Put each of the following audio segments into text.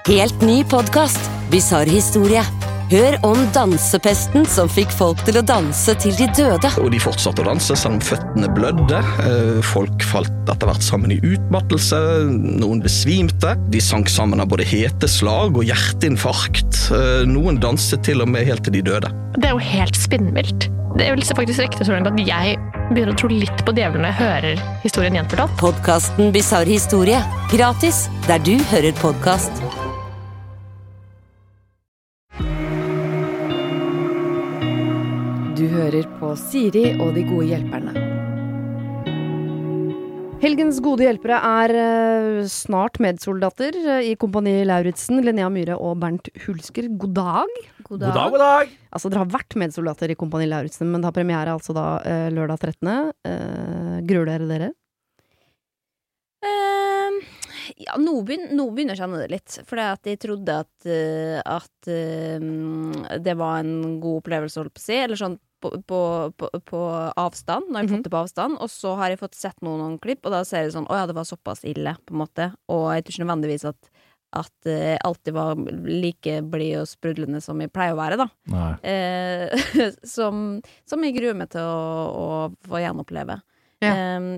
Helt ny podcast, Bizarre historie. Hør om dansepesten som fikk folk til å danse til de døde. Og de fortsatte å danse selv om føttene blødde. Folk falt etter hvert sammen i utmattelse. Noen besvimte. De sank sammen av både heteslag og hjerteinfarkt. Noen danset til og med helt til de døde. Det jo helt spinnvilt. Det vil faktisk rekte så langt at jeg begynner å tro litt på djevelen når jeg hører historien gjenfortalt. Podcasten Bizarre historie. Gratis, der du hører podcast. Du hører på Siri og de gode hjelperne. Helgens gode hjelpere snart medsoldater i Kompani Lauritzen, Linnea Myhre og Bernt Hulsker. God dag. God dag. Altså, dere har vært medsoldater i Kompani Lauritzen, men det har premiere altså da lørdag 13. Gruer dere? Ja, nå begynner jeg å kjenne det litt, for jeg trodde at det var en god opplevelse, holdt på å si, eller sånn på avstand, når jeg fått det på avstand, og så har jeg fått sett noen klipp, og da ser jeg sånn, åja, det var såpass ille, på en måte, og jeg tror ikke nødvendigvis at jeg alltid var like blid og sprudlende som jeg pleier å være, da. Som jeg gruer meg til å få gjenoppleve. Ja.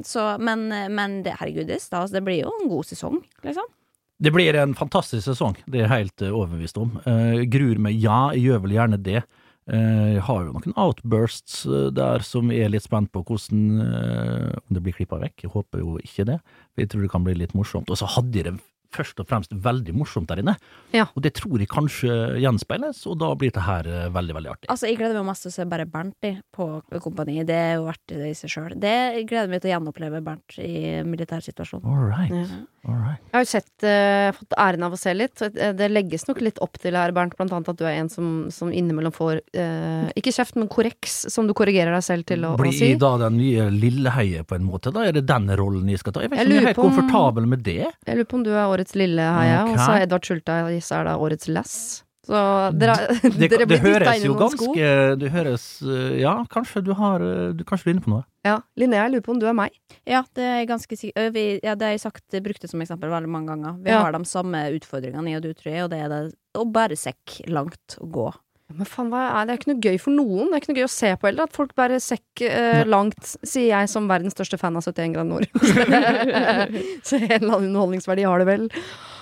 Men det, herregud, det blir jo en god sesong, liksom. Det blir en fantastisk sesong, det er helt overbevist om. Gruer meg, ja, jeg gjør vel gjerne det. Jeg har jo noen outbursts der som er litt spent på hvordan, om det blir klippet vekk. Jeg håper jo ikke det, for jeg tror det kan bli litt morsomt. Og så hadde jeg det først og fremst veldig morsomt der inne. Ja. Og det tror jeg kanskje gjenspeiles, og da blir det her veldig, veldig artig. Altså, jeg gleder meg mest til å se bare Bernt på Kompani. Det er jo verdt det i seg selv. Det gleder meg til å gjenoppleve Bernt i militærsituasjonen. All right. Jeg har jo fått æren av å se litt. Det legges nok litt opp til her, Bernt, blant annet at du er en som innimellom får ikke kjeft, men korreks, som du korrigerer deg selv til å si. Blir da den nye Lilleheie på en måte? Da er det den rollen jeg skal ta. Jeg vet ikke om jeg er helt komfortabel med det. Jeg lurer på om du er årets Lilleheie, og så er Edvard Schulteis da årets Lass. Så dere blir høres jo ganske, det høres, ja, kanskje du er inne på noe. Ja, Linnea, jeg lurer på om du er meg. Ja, det er ganske sikkert. Det har jeg sagt, brukte som eksempel veldig mange ganger. Vi har de samme utfordringene i og du, tror jeg, og det er det å bare sekk langt å gå. Men faen, det er ikke noe gøy for noen. Det er ikke noe gøy å se på heller, at folk bare sekk langt, sier jeg som verdens største fan av 71 grader nord. Så en eller annen underholdningsverdi har det vel.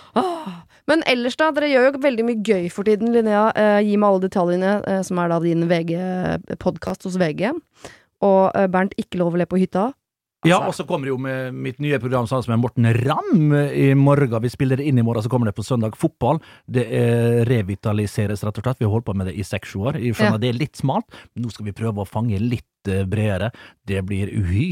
Men ellers da, dere gjør jo veldig mye gøy for tiden, Linnea. Gi meg alle detaljene, som er da din VG-podcast hos VG. Og Bernt, ikke lov å le på hytta. Ja, og så kommer det jo med mitt nye program sammen med Morten Ramm i morgen. Vi spiller det inn i morgen, så kommer det på søndag fotball. Det revitaliseres rett og slett. Vi har holdt på med det i 6 år. Jeg skjønner det er litt smalt, men nå skal vi prøve å fange litt bredere. Det blir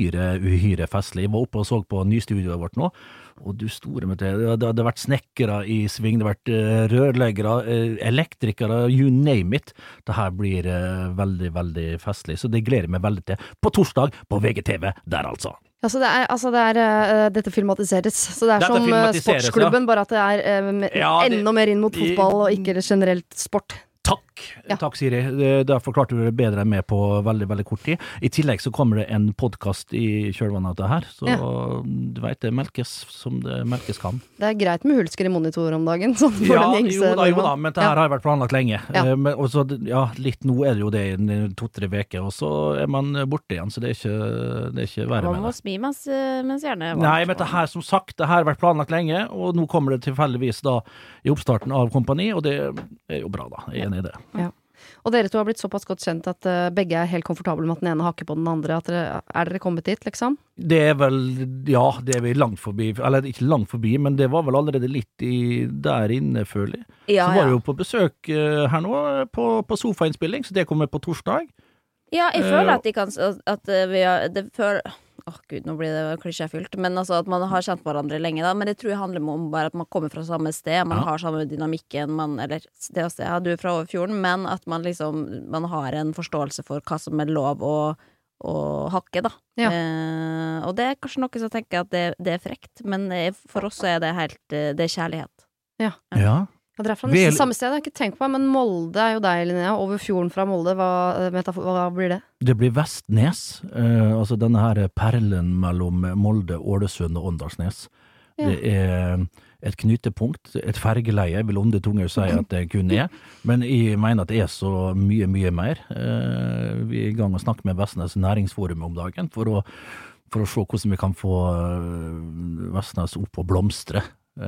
uhyre festlig. Jeg var oppe og så på nystudioet vårt nå, og du store med det. Det har vært snekkere i sving, det har vært rørleggere, elektrikere, you name it. Det her blir veldig, veldig festlig, så det gleder jeg meg veldig til. På torsdag på VGTV, der altså. Ja, så dette filmatiseres. Så det er som sportsklubben, ja. Bare at det er enda mer inn mot fotball og ikke generelt sport. Takk Siri. Da forklarte du det bedre enn meg på veldig, veldig kort tid. I tillegg så kommer det en podcast i kjølvannet av det her, så du vet det melkes som det melkes kan. Det er greit med hulsker i monitor om dagen, sånn for den gjengse. Jo da, men det her har vært planlagt lenge. Og så, litt nå er det jo det i 2-3 veker, og så er man borte igjen, så det er ikke verre med det. Man må smi mens gjerne var. Nei, men det her, som sagt, det her har vært planlagt lenge, og nå kommer det tilfeldigvis da i oppstarten av Kompani, og det er jo bra da, jeg er enig i det. Ja. Og dere to har blitt såpass godt kjent at begge er helt komfortable med at den ene hakker på den andre. At er dere kommet dit, liksom? Det er vel, ja, det er vi langt forbi. Eller ikke langt forbi, men det var vel allerede litt der inne, føler jeg. Så var jeg jo på besøk her nå, på sofainnspilling, så det kommer på torsdag. Ja, jeg føler at vi har det før. Gud, nå blir det klisjéfylt. Men altså at man har kjent hverandre lenge da. Men det tror jeg handler om bare at man kommer fra samme sted. Man har samme dynamikken, eller sted og sted. Ja, du er fra Overfjorden, men at man liksom man har en forståelse for hva som er lov å hakke, da. Ja. Og det er kanskje noe som tenker at det er frekt, men for oss så er det det er kjærlighet. Ja. Ja, dere er fra nesten samme sted, jeg har ikke tenkt på, men Molde er jo deg, Linnea. Over fjorden fra Molde, hva blir det? Det blir Vestnes, altså denne her perlen mellom Molde, Ålesund og Åndalsnes. Ja. Det et knytepunkt, et fergeleie, vil onde tunger si at det kun men jeg mener at det så mye, mye mer. Vi I gang å snakke med Vestnes Næringsforum om dagen for å se hvordan vi kan få Vestnes opp og blomstre,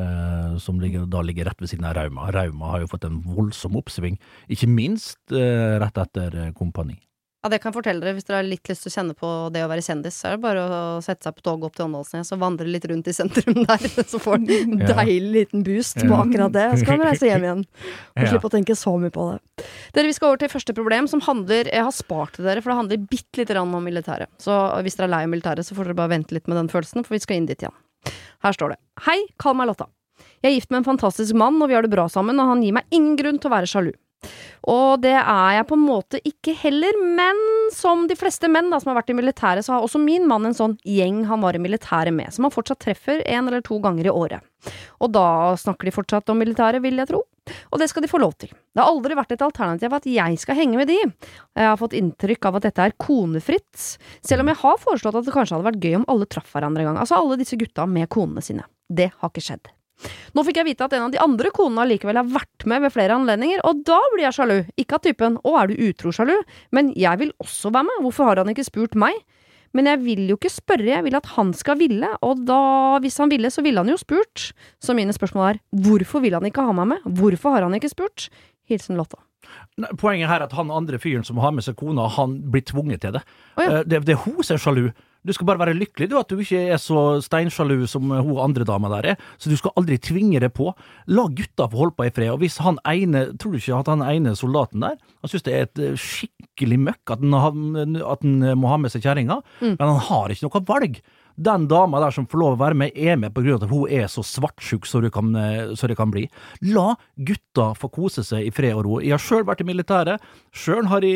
som ligger rett ved siden av Rauma. Rauma har jo fått en voldsom oppsving, ikke minst rett etter Kompani. Ja, det kan jeg fortelle dere. Hvis dere har litt lyst til å kjenne på det å være kjendis, så det bare å sette seg på toget opp til Åndalsnes og vandre litt rundt I sentrum der, så får en deilig liten boost på akkurat det. Så kan dere reise hjem igjen og slippe å tenke så mye på det. Dere, vi skal over til første problem, som handler, jeg har spart til dere, for det handler bitte litt om militæret. Så hvis dere lei av militæret, så får dere bare vente litt med den følelsen, for vi skal inn dit igjen. Her står det. Hei, kall meg Lotta. Jeg gift med en fantastisk mann, og vi har det bra sammen, og han gir meg ingen grunn til å være sjalu. Og det jeg på en måte ikke heller, men som de fleste menn da, som har vært I militæret, så har også min mann en sånn gjeng han var I militæret med, som han fortsatt treffer 1 eller 2 ganger I året. Og da snakker de fortsatt om militæret, vil jeg tro. Og det skal de få lov til. Det har aldri vært et alternativ at jeg skal henge med de. Jeg har fått inntrykk av at dette konefritt, selv om jeg har foreslått at det kanskje hadde vært gøy om alle traff hverandre en gang. Altså alle disse gutta med konene sine. Det har ikke skjedd. Nå fikk jeg vite at en av de andre konene likevel har vært med ved flere anledninger, og da blir jeg sjalu. Ikke av typen, å er du utro sjalu? Men jeg vil også være med, hvorfor har han ikke spurt meg? Men jeg vil jo ikke spørre, jeg vil at han skal ville, og da, hvis han ville, så ville han jo spurt. Så mine spørsmål hvorfor vil han ikke ha meg med? Hvorfor har han ikke spurt? Hilsen Lotta. Poenget her at han andre fyren som har med seg kona, han blir tvunget til det. Ja. Det hun som sjalu. Du skal bare være lykkelig, du, at du ikke så steinsjalu som hun andre dama der så du skal aldri tvinge det på. La gutta få holde på I fred, og hvis han ene, tror du ikke at han ene soldaten der, han synes det et skikkelig møkk at han må ha med seg kjæringa, men han har ikke noe valg. Den dama der som får lov å være med med på grunn av at hun så svartsjuk så det kan bli. La gutta få kose seg I fred og ro. Jeg har selv vært I militæret, selv har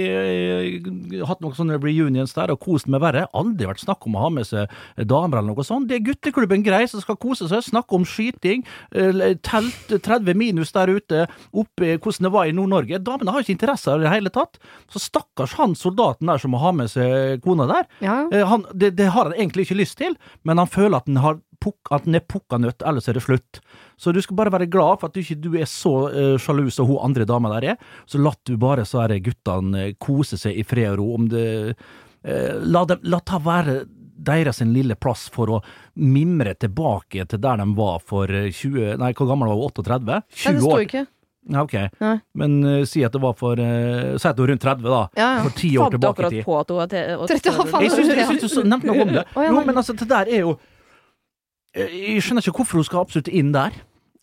jeg hatt noen sånne reunions der og kost med verre. Aldri vært snakk om å ha med seg damer eller noe sånt. Det gutteklubben grei som skal kose seg, snakke om skyting, telt 30 minus der ute, oppe hvordan det var I Nord-Norge. Damene har ikke interesse av det hele tatt. Så stakkars han soldaten der som må ha med seg kona der, det har han egentlig ikke lyst til. Men han føler at den pukka nødt, ellers det slutt. Så du skal bare være glad for at du ikke så sjalu som hun andre dama der så la du bare så guttene kose seg I fred og ro. Om det, la ta være deres en lille plass for å mimre tilbake til der de var for 20, nei, hvor gammel var hun? 38? 20 år? Det står ikke. Ja, ok. Nei. Men si at det var for si at det var rundt 30 da, for 10 år tilbake I tid. På at hun var 30. Jeg synes du nevnte noe om det. Jo, men altså, det der jo jeg skjønner ikke hvorfor hun skal absolutt inn der.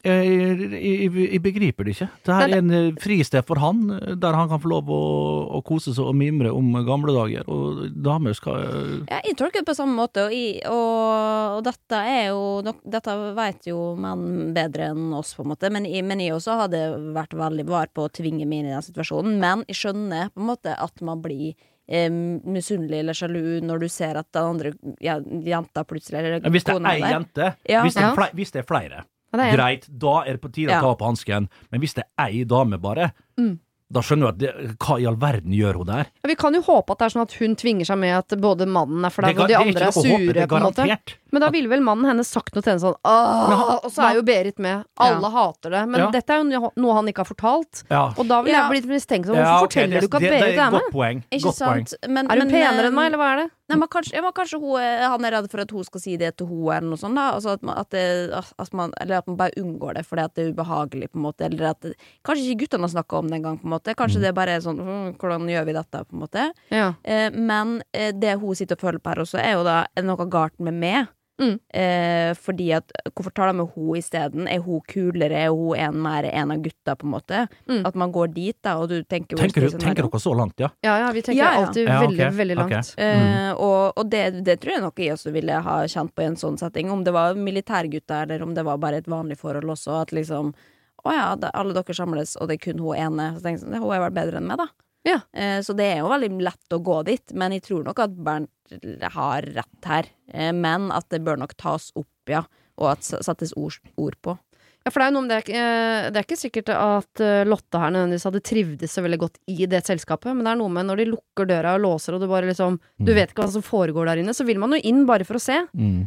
Jeg begriper det ikke. Det her en fristed for han, der han kan få lov å kose seg og mimre om gamle dager, og damer skal jeg tolker det på samme måte, og dette jo dette vet jo menn bedre enn oss på en måte, men jeg også hadde vært veldig var på å tvinge meg inn I den situasjonen, men jeg skjønner på en måte at man blir misunnelig eller sjalu når du ser at den andre jenta plutselig eller hvis det en jente, hvis det flere greit, da det på tide å ta på hansken, men hvis det ei dame bare, da skjønner du at hva I all verden gjør hun der? Ja, vi kan jo håpe at det sånn at hun tvinger seg med at både mannen flau og de andre sure på en måte. Men da ville vel mannen hennes sagt noe til henne sånn og så jo Berit med. Alle hater det. Men dette jo noe han ikke har fortalt. Og da vil jeg bli mistenkt som hvorfor forteller du ikke at Berit med? Godt poeng. Ikke sant? Men, hun penere enn meg, eller hva det? Nei, men kanskje han redd for at hun skal si det til hun eller noe sånt da. Altså at man bare unngår det fordi at det ubehagelig på en måte. Eller at kanskje ikke guttene har snakket om det en gang på en måte. Kanskje det bare sånn, hvordan gjør vi dette på en måte? Men det hun sitter og føler på her også jo da noe galt med meg. Fordi at hvorfor tar de med hun I stedet hun kulere, hun mer en av gutta på en måte at man går dit da og du tenker dere så langt, ja? Ja, vi tenker alltid veldig, veldig langt og det tror jeg nok jeg også ville ha kjent på I en sånn setting om det var militærgutta eller om det var bare et vanlig forhold også at liksom, alle dere samles og det kun hun ene så tenker jeg, hun vel bedre enn meg da så det jo veldig lett å gå dit men jeg tror nok at Bernt har rett her men at det bør nok tas opp og at settes ord på for det noe om det ikke sikkert at Lotte her nødvendigvis hadde trivdes så veldig godt I det selskapet men det noe med når de lukker døra og låser og du bare liksom du vet ikke hva som foregår der inne så vil man jo inn bare for å se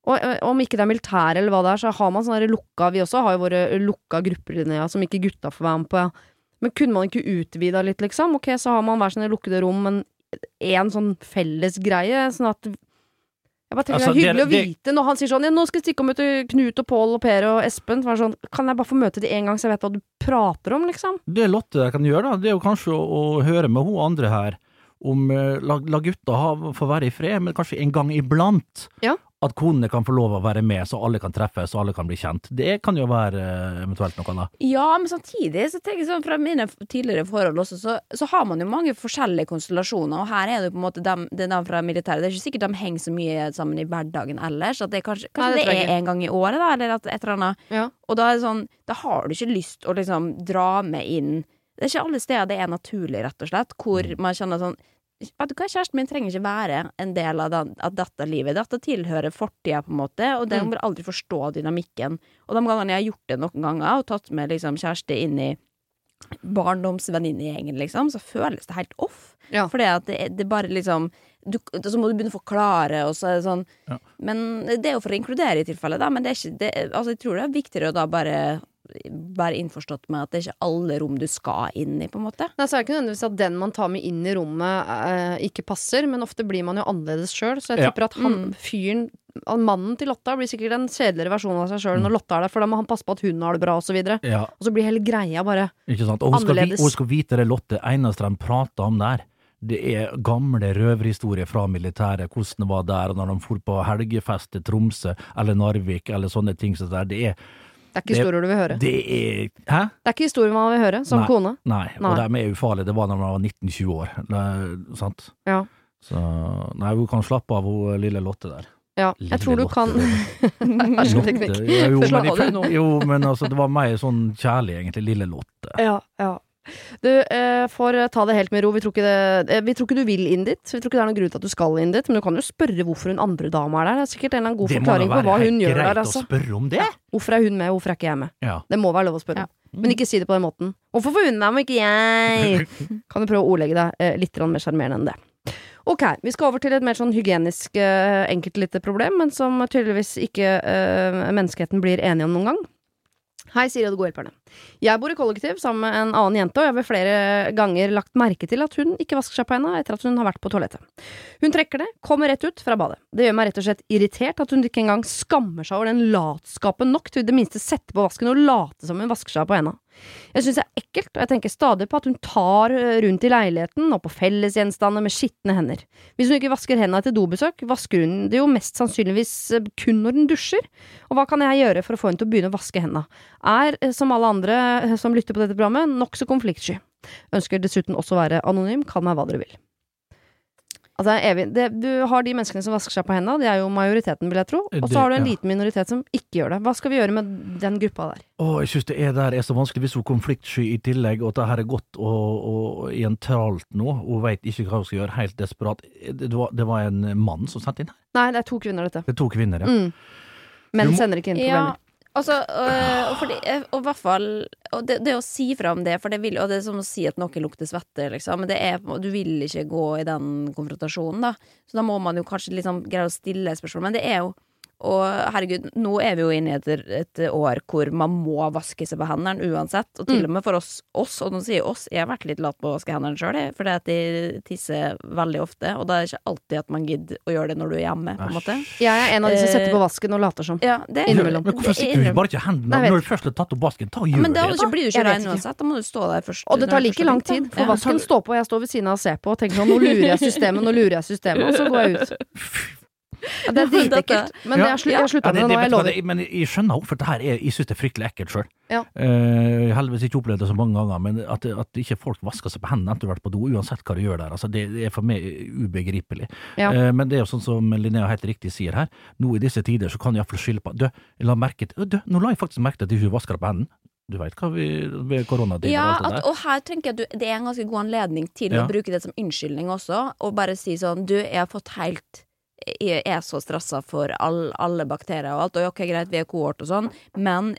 Og om ikke det militær eller hva det så har man sånne lukka, vi også har jo våre lukka grupper inne, som ikke gutta får være med på, Men kunne man ikke utvida litt, liksom? Ok, så har man hver sine lukkede rom, men en sånn felles greie, sånn at jeg bare tenker, det hyggelig å vite når han sier sånn, nå skal jeg stikke om til Knut og Pål og Per og Espen, så sånn, kan jeg bare få møte de en gang så jeg vet hva du prater om, liksom? Det Lotte kan gjøre da, det jo kanskje å høre med hun andre her, om la gutta få være i fred, men kanskje en gang iblant, at konene kan få lov å være med, så alle kan treffes, så alle kan bli kjent. Det kan jo være eventuelt noe annet. Ja, men samtidig, så tenker jeg sånn, fra mine tidligere forhold også, så har man jo mange forskjellige konstellasjoner, og her det jo på en måte det fra militæret. Det ikke sikkert de henger så mye sammen i hverdagen ellers, at det kanskje det en gang i året, da, eller at et eller annet. Ja. Og da det sånn, da har du ikke lyst å liksom dra med inn. Det ikke alle steder det naturlig, rett og slett, hvor man kjenner sånn, vet du hva, kjæresten min trenger ikke være en del av dette livet. Dette tilhører fortida på en måte, og det må aldri forstå dynamikken. Og de gangene jeg har gjort det noen ganger, og tatt med liksom kjæreste inn i barndomsvenninnegjengen, liksom, så føles det helt off. Ja. For det bare liksom, så må du begynne å forklare, og så det sånn. Ja. Men det jo for å inkludere i tilfelle, da, men det ikke, altså jeg tror det viktigere å da bare innforstått med at det ikke alle rom du skal inn i, på en måte. Nei, så det ikke nødvendigvis at den man tar med inn i rommet ikke passer, men ofte blir man jo annerledes selv, så jeg tipper at mannen til Lotta blir sikkert en kjedeligere versjon av seg selv når Lotta der, for da må han passe på at hun har det bra og så videre. Ja. Og så blir hele greia bare annerledes. Og hun skal vite det, Lotte, eneste de prater om der, det gamle røverhistorier fra militæret, hvordan det var der, og når de for på helgefest til Tromsø, eller Narvik, eller sånne ting, så der, det ikke historier du vil høre. Det er ikke historier man vil høre, som kone. Nei, og de ufarlige. Det var når man var 19-20 år. Sant? Ja. Så, nei, hun kan slappe av hun lille Lotte der. Ja, jeg tror du kan Lotte. Jo, men altså, det var mer sånn kjærlig, egentlig, lille Lotte. Ja. Du får ta det helt med ro. Vi tror ikke du vil inn dit. Vi tror ikke det er noen grunn til at du skal inn dit. Men du kan jo spørre hvorfor hun andre dama der. Det er sikkert en eller annen god forklaring på hva hun gjør der. Altså. Spørre om det? Ja. Hvorfor hun med, hvorfor ikke jeg med? Ja. Det må være lov å spørre om. Men ikke si det på den måten. Hvorfor får hun med, men ikke jeg? Kan du prøve å ordlegge deg litt mer sjarmerende enn det. Ok, vi skal over til et mer sånn hygienisk enkelt lite problem, men som tydeligvis ikke menneskeheten blir enige om noen gang. Hei, Siri og de gode hjelperne. Jeg bor i kollektiv sammen med en annen jente, og jeg har flere ganger lagt merke til at hun ikke vasker seg på henne etter at hun har vært på toalettet. Hun trekker det, kommer rett ut fra badet. Det gjør meg rett og slett irritert at hun ikke engang skammer seg over den latskapen nok til det minste sette på vasken og late som hun vasker seg på henne. Jeg synes det er ekkelt, og jeg tenker stadig på at hun tar rundt i leiligheten og på fellesgjenstander med skittende hender. Hvis hun ikke vasker hendene til dobesøk, vasker hun det jo mest sannsynligvis kun når hun dusjer. Og hva kan jeg gjøre for å få henne til å begynne å vaske hendene? Som alle andre som lytter på dette programmet, nok så konfliktsky. Ønsker dessuten også å være anonym, kall meg hva dere vil. Altså, du har de menneskene som vasker seg på hendene, det er jo majoriteten, vil jeg tro. Og så har du en liten minoritet som ikke gjør det. Hva skal vi gjøre med den gruppa der? Jeg synes det der så vanskelig hvis hun konfliktsky i tillegg, og at det her gått og i en tralt nå, og vet ikke hva hun skal gjøre, helt desperat. Det var en mann som sendte inn her? Nei, det er 2 kvinner dette. Det er 2 kvinner, ja. Menn sender ikke inn problemer. Altså, og i hvert fall det å si fra om det, for det er som å si at noen lukter svette, liksom. Men du vil ikke gå i den konfrontasjonen, da. Så da må man jo kanskje liksom greie å stille spørsmål. Men det er jo, og herregud, nå er vi jo inne i et år hvor man må vaske seg på hendene uansett, og til og med for oss, og nå sier oss, jeg har vært litt lat på å vaske hendene selv, fordi at de tisser veldig ofte, og det er ikke alltid at man gidder å gjøre det når du er hjemme, på en måte. Jeg er en av de som setter på vasken og later som. Ja, det innimellom. Men hvorfor sitter du bare ikke hendene når du først har tatt opp vasken? Ta og gjør det. Men da blir du ikke rein uansett, da må du stå der først. Og det tar like lang tid, for vasken står på, jeg står ved siden av og ser på, og tenker sånn, nå lurer jeg systemet, og så går jeg ut. Ja, det er dritekkelt, men jeg slutta med det nå, jeg lover. Men jeg skjønner hvorfor det her jeg synes det er fryktelig ekkelt selv. Ja. Jeg har heldigvis ikke opplevd det så mange ganger, men at ikke folk vasker seg på hendene etter å ha vært på do, uansett hva de gjør der, altså det er for meg ubegripelig. Ja. Men det er jo sånn som Linnea helt riktig sier her, nå i disse tider så kan jeg i hvert fall skylde på, nå la jeg faktisk merke til at jeg ikke vasker på hendene. Du vet hva ved koronatider og alt det der. Og her tenker jeg at det er en ganske god anledning til å bruke det som unnskyldning også, og bare si sånn, jeg har fått jeg er så stresset for alle bakterier og alt, og ok, greit, vi er kohort og sånn, men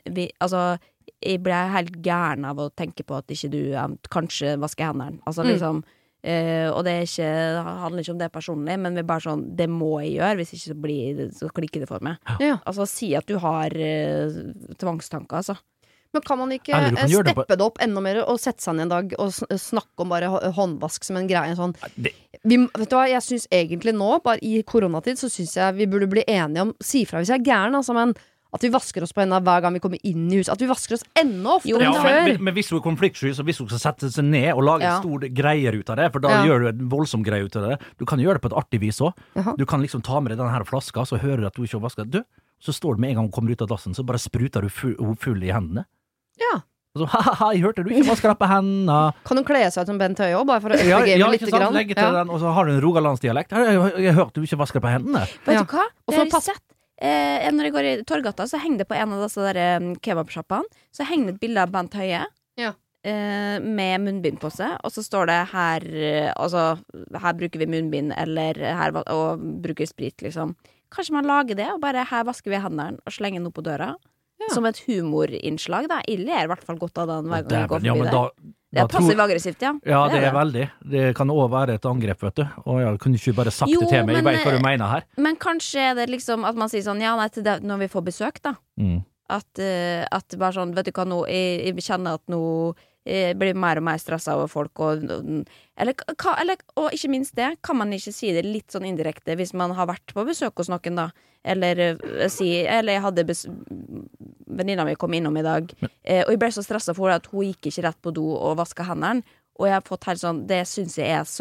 jeg ble helt gæren av å tenke på at ikke du kanskje vasker hendene. Altså liksom, Og det handler ikke om det personlig, men vi bare sånn, det må jeg gjøre, hvis ikke så klikker det for meg. Ja. Altså, si at du har tvangstanker, altså. Men kan man ikke Eller du kan gjøre det steppe det opp enda mer og sette seg ned en dag og snakke om bare håndvask som en greie sånn. Vet du hva, jeg synes egentlig nå, bare i koronatid, så synes jeg vi burde bli enige om, si fra hvis jeg gæren, altså, men at vi vasker oss på hendene hver gang vi kommer inn i huset, at vi vasker oss enda oftere enn før. Men hvis du er konfliktsky, så hvis du skal sette seg ned og lage en stor greier ut av det, for da gjør du en voldsom greie ut av det. Du kan gjøre det på et artig vis også. Du kan liksom ta med deg denne her flaska, så hører du at du ikke har vasket. Så står du med en gang og kommer ut av dassen, så bare spruter du full i hendene. Ja. Og så, haha, jeg hørte du ikke vasker deg på hendene. Kan du kle seg ut som Bent Høie også, bare for å øke gamet litt grann? Legge til den, og så har du en rogalandsdialekt. Jeg hørte du ikke vasker deg på hendene. Vet du hva? Det har jeg sett. Når jeg går i Torgata, så henger det på en av disse der kebabsjappene, så henger det et bilde av Bent Høie. Ja. Med munnbind på seg, og så står det her, altså, her bruker vi munnbind, eller her, og bruker sprit, liksom. Kanskje man lager det, og bare her vasker vi hendene, og slenger den opp på døra. Som et humorinnslag, da. Jeg ler i hvert fall godt av den hver gang jeg går forbi det. Det er passiv-aggressivt, ja. Ja, det er veldig. Det kan også være et angrep, vet du. Og jeg kunne ikke bare sagt det til meg, jeg vet hva du mener her. Men kanskje er det liksom at man sier sånn, ja, nei, til det, når vi får besøk, da. At bare sånn, vet du hva, nå, jeg kjenner at nå jeg blir mer og mer stresset over folk og ikke minst det, kan man ikke si det litt sånn indirekte hvis man har vært på besøk hos noen da, eller jeg hadde venninna mi kom innom i dag, og jeg ble så stresset for at hun gikk ikke rett på do og vasket hendene, og jeg har fått helt sånn, det synes jeg er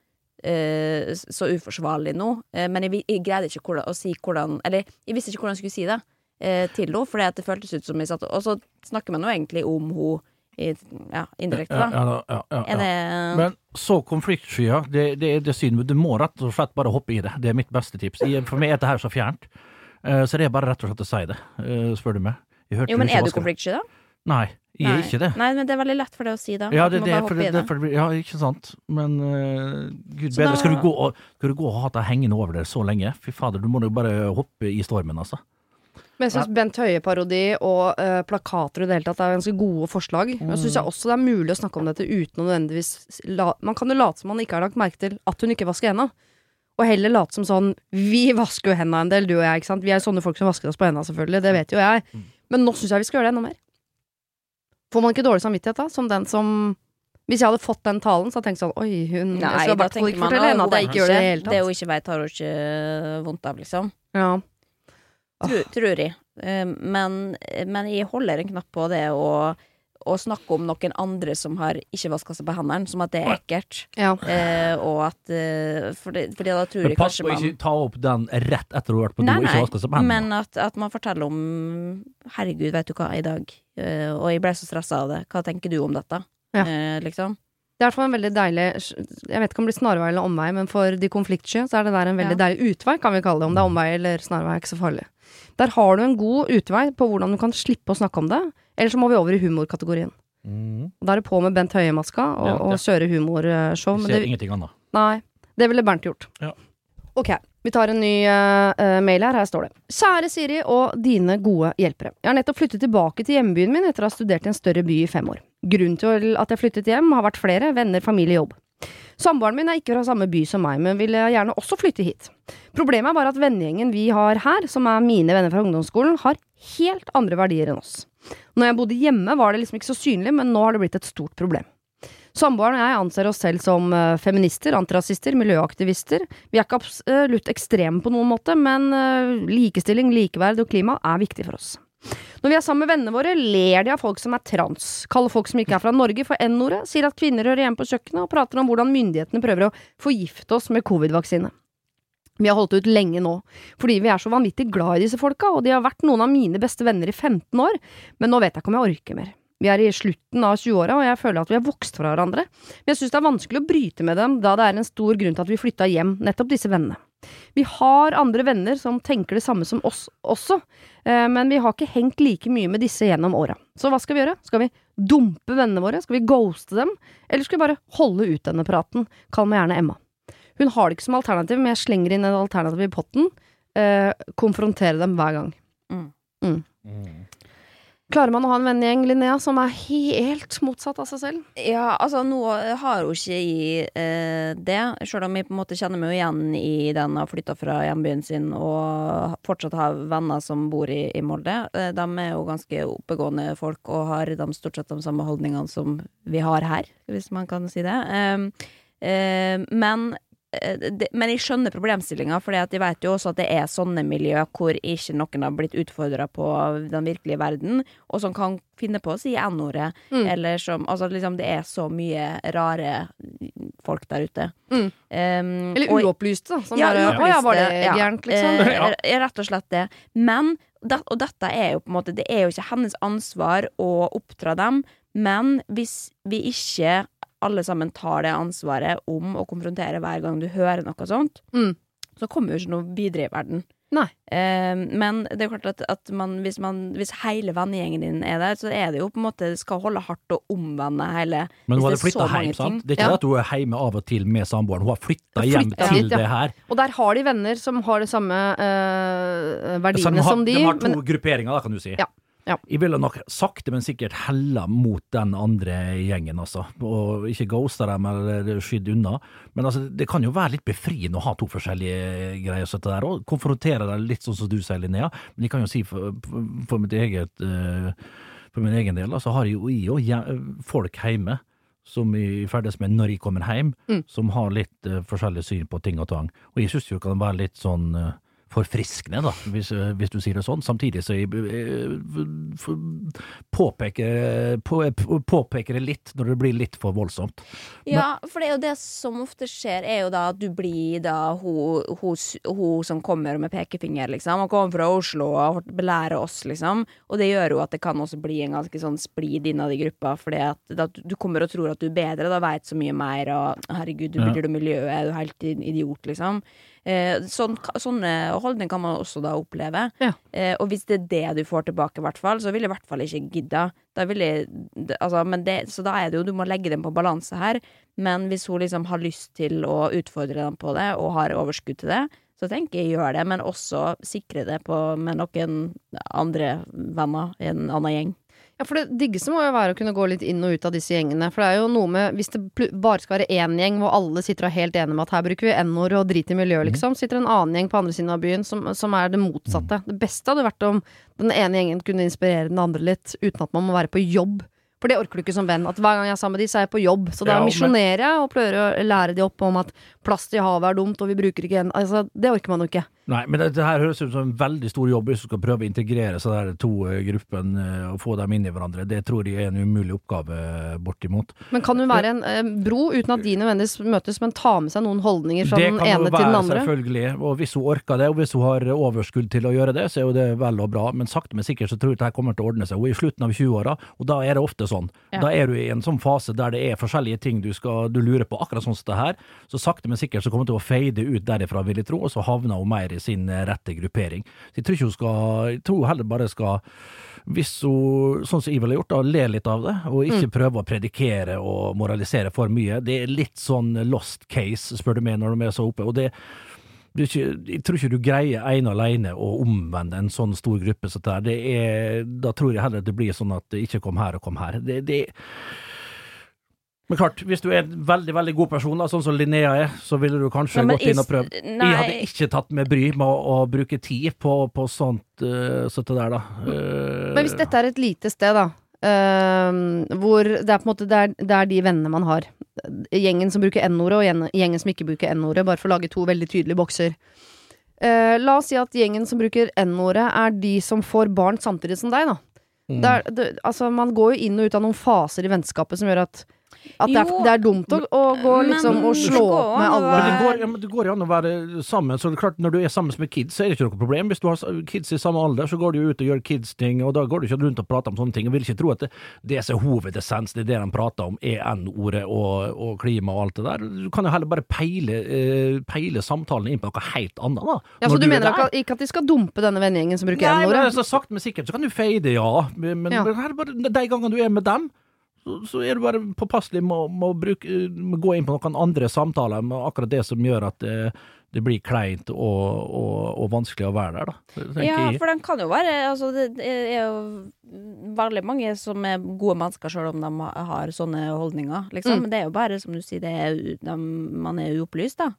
så uforsvarlig nå, men jeg greide ikke å si hvordan, eller jeg visste ikke hvordan jeg skulle si det til henne, fordi at det føltes ut som jeg satt, og så snakker man jo egentlig om hun indirekte da. Ja. Men så konfliktsky, det er synd, men du må rett og slett bare hoppe i det. Det er mitt beste tips. For meg er dette her så fjernt. Så det er bare rett og slett å si det, spør du meg. Jo, men er du konfliktsky da? Nei, jeg er ikke det. Nei, men det er veldig lett for deg å si da. Ja, det ja, ikke sant. Men Gud bedre, skal du gå og ha det hengende over deg så lenge? Fy fader, du må jo bare hoppe i stormen, altså. Men jeg synes Bent Høie-parodi og plakater i det hele tatt er ganske gode forslag. Men jeg synes også det er mulig å snakke om dette uten å nødvendigvis man kan jo late som man ikke har lagt merke til at hun ikke vasker hendene. Og heller late som sånn, vi vasker jo hendene en del, du og jeg, ikke sant? Vi er sånne folk som vasker oss på hendene selvfølgelig, det vet jo jeg. Men nå synes jeg vi skal gjøre det enda mer. Får man ikke dårlig samvittighet da? Som den som, hvis jeg hadde fått den talen, så hadde jeg tenkt sånn, oi, hun skal bare ikke fortelle henne at jeg ikke gjør det i hele tatt. Det hun ikke vet har hun ikke vondt av, liksom. Ja. Tror jeg. Men jeg holder en knapp på det å snakke om noen andre som har ikke vasket seg på hendene, som at det er ekkelt. Ja. Og at fordi da tror jeg kanskje man... Pass på ikke ta opp den rett etter å ha vært på do og ikke vasket seg på hendene. Men at man forteller om herregud, vet du hva, i dag og jeg ble så stresset av det. Hva tenker du om dette? Ja. Liksom? Det er i hvert fall en veldig deilig, jeg vet ikke om det blir snarvei eller omvei, men for de konfliktsky så er det der en veldig deilig utvei, kan vi kalle det. Om det er omvei eller snarvei er ikke så farlig. Der har du en god utvei på hvordan du kan slippe å snakke om det, eller så må vi over i humorkategorien. Da er det på med Bent Høie-maska og kjøre humorshow. Vi ser ingenting annet. Nei, det ville Bernt gjort. Ja. Ok, vi tar en ny mail her står det. Kjære Siri og dine gode hjelpere. Jeg har nettopp flyttet tilbake til hjembyen min etter å ha studert i en større by i 5 år. Grunnen til at jeg flyttet hjem har vært flere, venner, familie, jobb. Samboeren min er ikke fra samme by som meg, men vil gjerne også flytte hit. Problemet er bare at vennegjengen vi har her, som er mine venner fra ungdomsskolen, har helt andre verdier enn oss. Når jeg bodde hjemme var det liksom ikke så synlig, men nå har det blitt et stort problem. Samboeren og jeg anser oss selv som feminister, antirasister, miljøaktivister. Vi er ikke absolutt ekstreme på noen måte, men likestilling, likeverd og klima er viktig for oss. Når vi er sammen med vennene våre, ler de av folk som er trans, kaller folk som ikke er fra Norge for N-ordet, sier at kvinner hører hjemme på kjøkkenet og prater om hvordan myndighetene prøver å forgifte oss med covid-vaksine. Vi har holdt ut lenge nå, fordi vi er så vanvittig glad i disse folka, og de har vært noen av mine beste venner i 15 år, men nå vet jeg ikke om jeg orker mer. Vi er i slutten av 20-åra, og jeg føler at vi har vokst fra hverandre. Men jeg synes det er vanskelig å bryte med dem, da det er en stor grunn til at vi flyttet hjem, nettopp disse vennene. Vi har andre venner som tenker det samme som oss også, men vi har ikke hengt like mye med disse gjennom åra. Så hva skal vi gjøre? Skal vi dumpe vennene våre? Skal vi ghoste dem? Eller skal vi bare holde ut denne praten? Kall meg gjerne Emma. Hun har det ikke som alternativ, men jeg slenger inn en alternativ i potten. Konfrontere dem hver gang. Klarer man å ha en vennegjeng, Linnea, som helt motsatt av seg selv? Ja, altså nå har hun ikke i det, selv om jeg på en måte kjenner meg igjen i den og flyttet fra hjembyen sin og fortsatt har venner som bor i Molde. De jo ganske oppegående folk og har de stort sett de samme holdningene som vi har her, hvis man kan si det. Men jeg skjønner problemstillinga, for jeg vet jo også at det sånne miljø hvor ikke noen har blitt utfordret på den virkelige verden, og som kan finne på å si n-ordet, eller som, altså liksom det så mye rare folk der ute. Eller uopplyste, da. Som bare, var det gærent, liksom? Rett og slett det. Men, og dette jo på en måte, det jo ikke hennes ansvar å oppdra dem, men hvis vi ikke alle sammen tar det ansvaret om å konfrontere hver gang du hører noe sånt, så kommer jo ikke noe videre i verden. Nei. Men det klart at hvis hele vennegjengen din der, så det jo på en måte skal holde hardt og omvende hele. Men hun hadde flyttet hjem, sant? Det ikke at hun hjemme av og til med samboeren, hun har flyttet hjem til det her. Og der har de venner som har det samme verdiene som de. De har to grupperinger, da kan du si. Ja. Jeg ville nok sakte, men sikkert helle mot den andre gjengen, altså. Og ikke ghoste dem eller skydde unna. Men altså, det kan jo være litt befriende å ha to forskjellige greier så der, og konfrontere deg litt sånn som du sier, Linnea. Men jeg kan jo si for min egen del, altså har jeg jo folk hjemme som jeg ferdes med når jeg kommer hjem, som har litt forskjellig syn på ting og tang. Og jeg synes jo det kan være litt sånn forfriskende, da, hvis du sier det sånn. Samtidig så jeg påpeker det litt når det blir litt for voldsomt. Ja, for det jo det som ofte skjer, jo da at du blir da hun som kommer med pekefinger, liksom, og kommer fra Oslo og belærer oss, liksom, og det gjør jo at det kan også bli en ganske sånn splid innad i gruppa, fordi at du kommer og tror at du bedre, da vet så mye mer, og herregud, du blir miljøet, du helt idiot, liksom. Sånne holdninger kan man også da oppleve. Og hvis det det du får tilbake, i hvert fall, så vil jeg i hvert fall ikke gidde. Så da det jo, du må legge dem på balanse her. Men hvis hun liksom har lyst til å utfordre dem på det, og har overskudd til det, så tenker jeg gjør det, men også sikre det med noen andre venner i en annen gjeng. Ja, for det diggeste må jo være å kunne gå litt inn og ut av disse gjengene. For det jo noe med, hvis det bare skal være én gjeng hvor alle sitter og er helt enige med at her bruker vi n-ord og drit i miljøet, liksom, sitter en annen gjeng på andre siden av byen som det motsatte. Det beste hadde vært om den ene gjengen kunne inspirere den andre litt, uten at man må være på jobb. For det orker du ikke som venn, at hver gang jeg sammen med de, så jeg på jobb. Så da misjonerer jeg og prøver å lære de opp om at plast i havet dumt, og vi bruker ikke altså, det orker man jo ikke. Nei, men det her høres ut som en veldig stor jobb hvis du skal prøve å integrere så der to gruppene og få dem inn i hverandre. Det tror jeg en umulig oppgave bortimot. Men kan du være en bro uten at de nødvendigvis møtes, men ta med seg noen holdninger fra den ene til den andre? Det kan jo være, selvfølgelig. Og hvis hun orker det, og hvis hun har overskudd til å gjøre det, så jo det vel og bra. Men sakte men sikkert så tror jeg det her kommer til å ordne seg. Hun i slutten av 20-åra, og da det ofte sånn. Ja. Da du i en sånn fase der det forskjellige ting du lurer på, akkurat sånn som det her. Så sakte men sikkert så kommer det til å fade ut derifra, vil jeg tro, og så havner hun mer i sin rette gruppering. Så jeg tror ikke jeg tror heller bare skal, hvis hun, sånn som jeg ville gjort, da, le litt av det, og ikke prøve å predikere og moralisere for mye. Det litt sånn lost case, spør du meg, når de så oppe, og jeg tror ikke du greier en alene å omvende en sånn stor gruppe så der. Da tror jeg heller at det blir sånn at det ikke kom her og kom her. Men klart, hvis du en veldig, veldig god person, da, sånn som Linnea så ville du kanskje gått inn og prøvd. Jeg hadde ikke tatt med bry med å bruke tid på sånt det der, da. Men hvis dette et lite sted, da, hvor det på en måte det de vennene man har, gjengen som bruker n-ordet og gjengen som ikke bruker n-ordet, bare for å lage to veldig tydelige bokser. La oss si at gjengen som bruker n-ordet de som får barn samtidig som deg, da. Altså, man går jo inn og ut av noen faser i vennskapet som gjør at det dumt å gå liksom og slå opp med alle. Men det går jo an å være sammen, så det klart når du sammen med kids, så det ikke noe problem. Hvis du har kids i samme alder, så går du ut og gjør kids-ting, og da går du ikke rundt og prater om sånne ting. Jeg vil ikke tro at det så hovedessens, det de prater om, n-ordet og klima og alt det der. Du kan jo heller bare peile samtalen inn på noe helt annet, da. Ja, så du mener ikke at de skal dumpe denne vennegjengen som bruker n-ordet? Nei, men så sagt men sikkert, så kan du feide, ja. Men bare de gangene du med dem, så du bare påpasselig med å gå inn på noen andre samtaler med akkurat det som gjør at det blir kleint og vanskelig å være der, da. tenker Ja, jeg. for de kan jo være altså, det er jo veldig mange som er gode mennesker selv om de har sånne holdninger, liksom. Men det er jo bare, som du sier, man er uopplyst, da.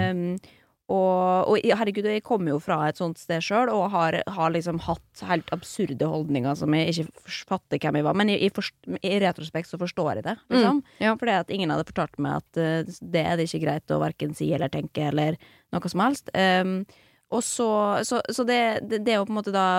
Og herregud, jeg kommer jo fra et sånt sted selv og har liksom hatt helt absurde holdninger som jeg ikke fatter hvem jeg var, men i retrospekt så forstår jeg det, liksom. Fordi at ingen hadde fortalt meg at det er det ikke greit å hverken si eller tenke eller noe som helst. Og så det er jo på en måte da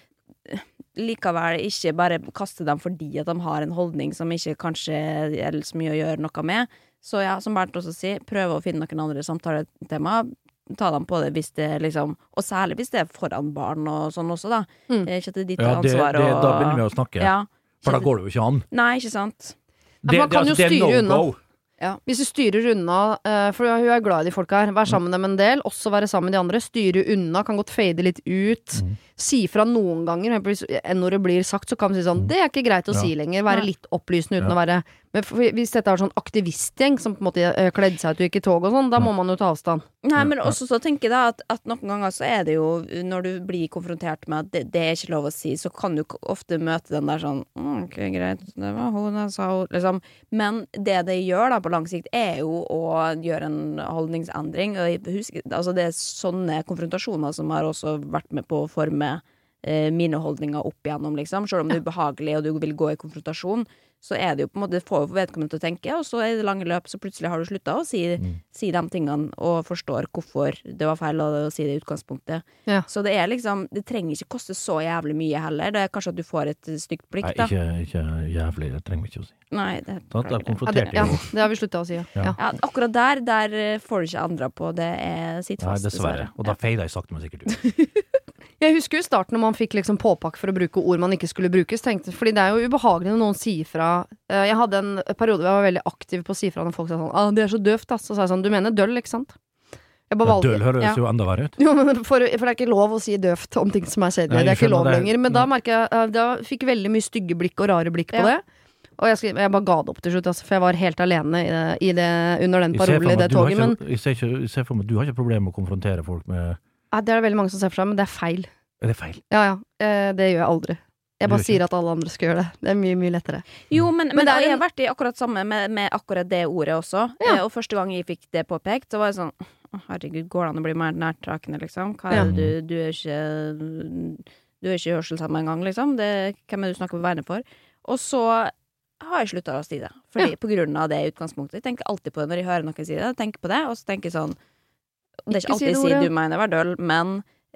likevel ikke bare kaste dem fordi at de har en holdning som ikke kanskje er så mye å gjøre noe med. Så ja, som Bernt også sier, prøve å finne noen andre samtaletema, ta dem på det hvis det liksom, og særlig hvis det er foran barn og sånn også da. Ikke at det er ditt ansvar. Da begynner vi å snakke, for da går det jo ikke an. Nei, ikke sant. Man kan jo styre unna. Ja. Hvis du styrer unna, for hun er glad i de folk her, vær sammen med dem en del, også være sammen med de andre, styre unna, kan godt fade litt ut, si fra noen ganger, når det blir sagt, så kan man si sånn, det er ikke greit å si lenger, være litt opplysende uten å være, men hvis dette er sånn aktivistgjeng som på en måte kledde seg ut og gikk i tog og sånn, da må man jo ta avstand. Nei, men også så tenker jeg da at noen ganger så er det jo, når du blir konfrontert med at det er ikke lov å si, så kan du ofte møte den der sånn, ok, greit, det var hun jeg sa, liksom. Men det gjør da på lang sikt er jo å gjøre en holdningsendring, og jeg husker, altså det er sånne konfrontasjoner som har også vært med på å forme mine holdninger opp igjennom, liksom. Selv om det er ubehagelig og du vil gå i konfrontasjon, så er det jo på en måte, det får jo vedkommende til å tenke, og så i det lange løp så plutselig har du sluttet å si de tingene og forstår hvorfor det var feil å si det i utgangspunktet. Så det er liksom, det trenger ikke koste så jævlig mye heller, det er kanskje at du får et stygt blikk da. Nei, ikke jævlig, det trenger vi ikke å si. Nei, det det har vi sluttet å si, ja. Akkurat der får du ikke andre på, det er sitt fast. Nei, dessverre, og da feider jeg sakte, men sikkert ut. Jeg husker jo starten når man fikk liksom påpakke for å bruke ord man ikke skulle brukes, fordi det er jo ubehagelig når noen sier fra. Jeg hadde en periode hvor jeg var veldig aktiv på å si fra når folk sa sånn, det er så døvt, så sa jeg sånn, du mener døll, ikke sant? Døll høres jo enda verre ut. Jo, men for det er ikke lov å si døvt om ting som er kjedelig, det er ikke lov lenger, men da merker jeg, da fikk veldig mye stygge blikk og rare blikk på det, og jeg bare ga det opp til slutt, for jeg var helt alene i det, under den parolen i det toget, men jeg ser for meg, du har ikke problem med å konfrontere folk med det er veldig mange som ser for seg, men det er feil. Er det feil? Ja, det gjør jeg aldri. Jeg bare sier at alle andre skal gjøre det. Det er mye, mye lettere. Jo, men jeg har vært i akkurat samme med akkurat det ordet også. Og første gang jeg fikk det påpekt, så var jeg sånn, herregud, går det an å bli mer nærtrakende, liksom? Hva er det du er ikke hørselshemmet en gang, liksom? Hvem er du snakker på vegne for? Og så har jeg sluttet å si det. Fordi på grunn av det utgangspunktet. Jeg tenker alltid på det når jeg hører noen si det. Jeg tenker på det, og så tenker jeg sånn, det er ikke alltid jeg sier du mener var døll, men